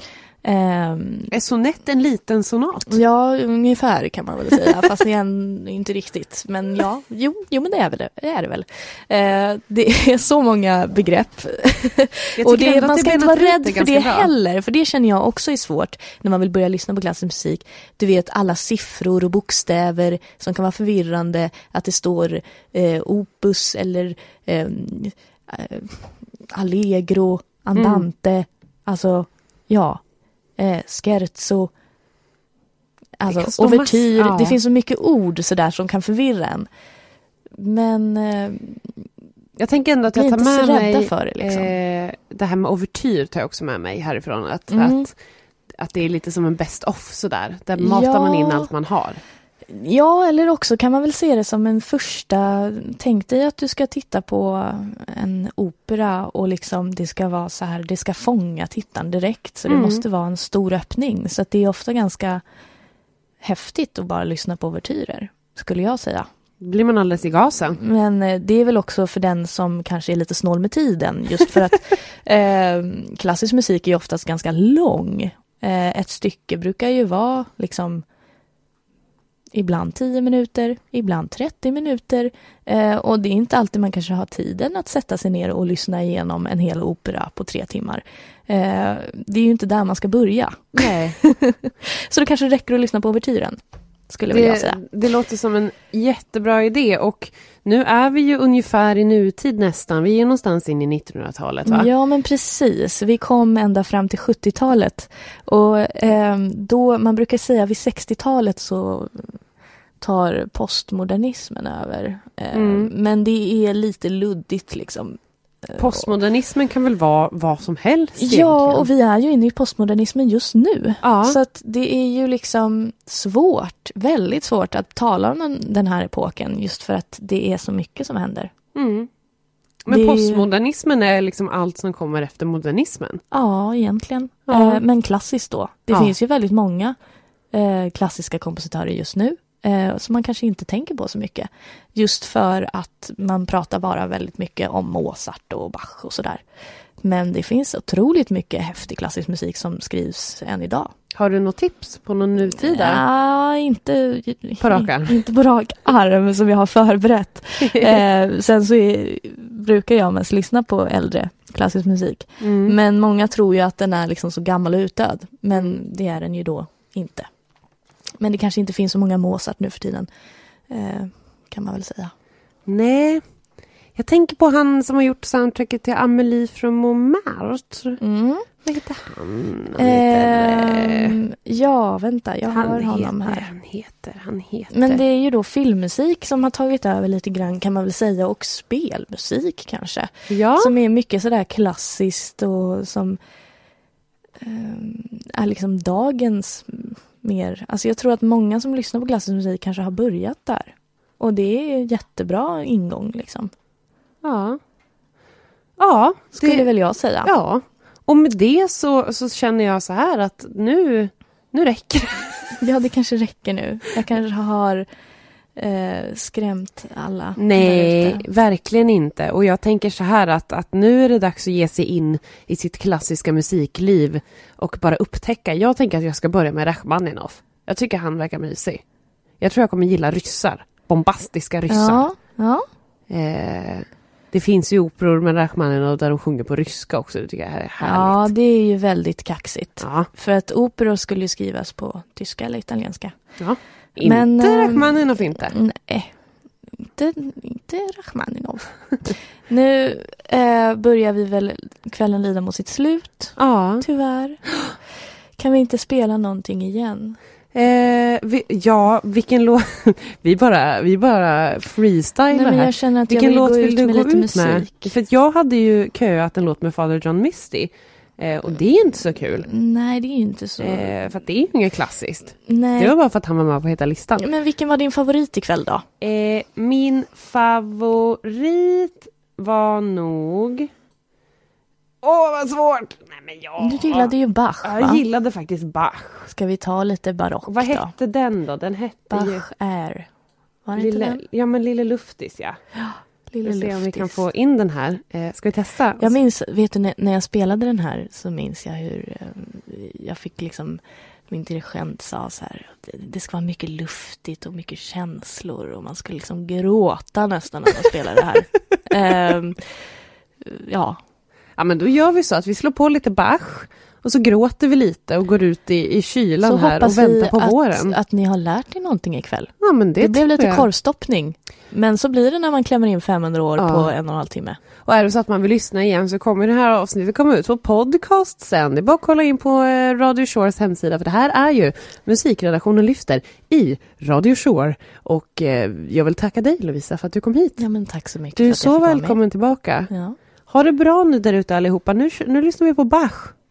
Um, Är sonett en liten sonat? Ja, ungefär kan man väl säga, fast det är inte riktigt. Men ja, jo, jo men det är, väl det, det är det väl. Uh, det är så många begrepp. Och det, man ska inte vara rädd för det bra. heller, för det känner jag också är svårt när man vill börja lyssna på klassisk musik. Du vet, alla siffror och bokstäver som kan vara förvirrande, att det står uh, opus eller uh, uh, allegro, andante, mm. alltså ja. Eh, scherzo, alltså overtyr, ja. Det finns så mycket ord sådär som kan förvirra en. Men eh, jag tänker ändå att jag tar med mig för det, liksom. eh, det här med overtyr tar jag också med mig härifrån, att, mm. att, att det är lite som en best of sådär, där matar ja. man in allt man har. Ja, eller också kan man väl se det som en första, tänk dig att du ska titta på en opera och liksom det ska vara så här, det ska fånga tittaren direkt, så det mm. måste vara en stor öppning, så att det är ofta ganska häftigt att bara lyssna på overtyrer, skulle jag säga. Blir man alldeles i gasen. Men det är väl också för den som kanske är lite snål med tiden, just för att eh, klassisk musik är oftast ganska lång. Eh, ett stycke brukar ju vara liksom ibland tio minuter, ibland trettio minuter. Eh, och det är inte alltid man kanske har tiden att sätta sig ner och lyssna igenom en hel opera på tre timmar. Eh, det är ju inte där man ska börja. Nej. Så det kanske räcker att lyssna på ouvertyren, skulle jag Det, vilja säga. det låter som en jättebra idé, och nu är vi ju ungefär i nutid nästan. Vi är någonstans in i nittonhundratalet, va? Ja, men precis. Vi kom ända fram till sjuttiotalet. Och eh, då, man brukar säga vid sextiotalet så tar postmodernismen över. Eh, Mm. Men det är lite luddigt liksom. Postmodernismen kan väl vara vad som helst Ja, egentligen. och vi är ju inne i postmodernismen just nu. Ja. Så att det är ju liksom svårt, väldigt svårt att tala om den, den här epoken, just för att det är så mycket som händer. Mm. Men Det är- postmodernismen är liksom allt som kommer efter modernismen. Ja, egentligen. Ja. Eh, men klassiskt då. Det Ja. finns ju väldigt många eh, klassiska kompositörer just nu. Eh, som man kanske inte tänker på så mycket. Just för att man pratar bara väldigt mycket om Mozart och Bach och sådär. Men det finns otroligt mycket häftig klassisk musik som skrivs än idag. Har du något tips på någon nutida? Ja, inte På rak arm. Inte på rak arm som jag har förberett. eh, sen så är, brukar jag mest lyssna på äldre klassisk musik. Mm. Men många tror ju att den är liksom så gammal och utdöd. Men det är den ju då inte. Men det kanske inte finns så många Mozart nu för tiden. Eh, kan man väl säga. Nej. Jag tänker på han som har gjort soundtracket till Amélie från Montmartre. Mm. Vad heter han? Han heter, Ehm, ja, vänta. Jag han har heter, honom här. Han heter, han heter. Men det är ju då filmmusik som har tagit över lite grann, kan man väl säga, och spelmusik kanske. Ja. Som är mycket sådär klassiskt och som eh, är liksom dagens mer. Alltså jag tror att många som lyssnar på klassisk musik kanske har börjat där. Och det är jättebra ingång liksom. Ja. Ja. Skulle det, väl jag säga. Ja. Och med det så, så känner jag så här att nu, nu räcker det. Ja, det kanske räcker nu. Jag kanske har eh, skrämt alla. Nej, där ute. verkligen inte. Och jag tänker så här att, att nu är det dags att ge sig in i sitt klassiska musikliv och bara upptäcka. Jag tänker att jag ska börja med Rachmaninov. Jag tycker han verkar mysig. Jag tror jag kommer gilla ryssar. Bombastiska ryssar. Ja, ja. Eh, det finns ju operor med Rachmaninov där de sjunger på ryska också. Det tycker jag är Ja, härligt. det är ju väldigt kaxigt. Ja. För att operor skulle ju skrivas på tyska eller italienska. Ja. Inte Men, eh, Rachmaninov inte. Nej, inte, inte Rachmaninov. Nu eh, börjar vi väl kvällen lida mot sitt slut, Ja. tyvärr. Kan vi inte spela någonting igen? Eh, vi, ja, vilken låt... vi bara, vi bara freestylar Nej, men här. jag känner att jag Vilken vill låt gå vill ut du med gå lite ut med? musik. För att jag hade ju köat en låt med Father John Misty. Eh, och det är inte så kul. Nej, det är ju inte så. Eh, för att det är ju inget klassiskt. Nej. Det var bara för att han var med på heta listan. Men vilken var din favorit ikväll då? Eh, min favorit var nog... Åh, vad svårt! Nej, men jag... Du gillade ju Bach, va? Jag gillade faktiskt Bach. Ska vi ta lite barock Vad då? hette den då? Den hette Bach ju... är... Var det inte Lille, den? ja, men Lille Luftis, ja. Lille Vi får se om vi kan Luftis. få in den här. Eh, ska vi testa? Jag minns, vet du, när- när jag spelade den här så minns jag hur eh, jag fick liksom, min dirigent sa så här, det, det ska vara mycket luftigt och mycket känslor och man skulle liksom gråta nästan när man spelade det här. Ehm, ja. Ja, men då gör vi så att vi slår på lite Bach och så gråter vi lite och går ut i, i kylan Så här och hoppas vi väntar på att, våren. att ni har lärt er någonting ikväll. Ja, men det Det, blev tror lite jag. korvstoppning. Men så blir det när man klämmer in femhundra år Ja. på en och en halv timme. Och är det så att man vill lyssna igen så kommer det här avsnittet komma ut på podcast sen. Det är bara att kolla in på eh, Radio Shores hemsida, för det här är ju Musikredaktionen lyfter i Radio Shore. Och eh, jag vill tacka dig, Lovisa, för att du kom hit. Ja, men tack så mycket Du för är att jag så fick vara välkommen tillbaka. med. Ja. Ha det bra nu där ute allihopa. Nu, nu lyssnar vi på Bach.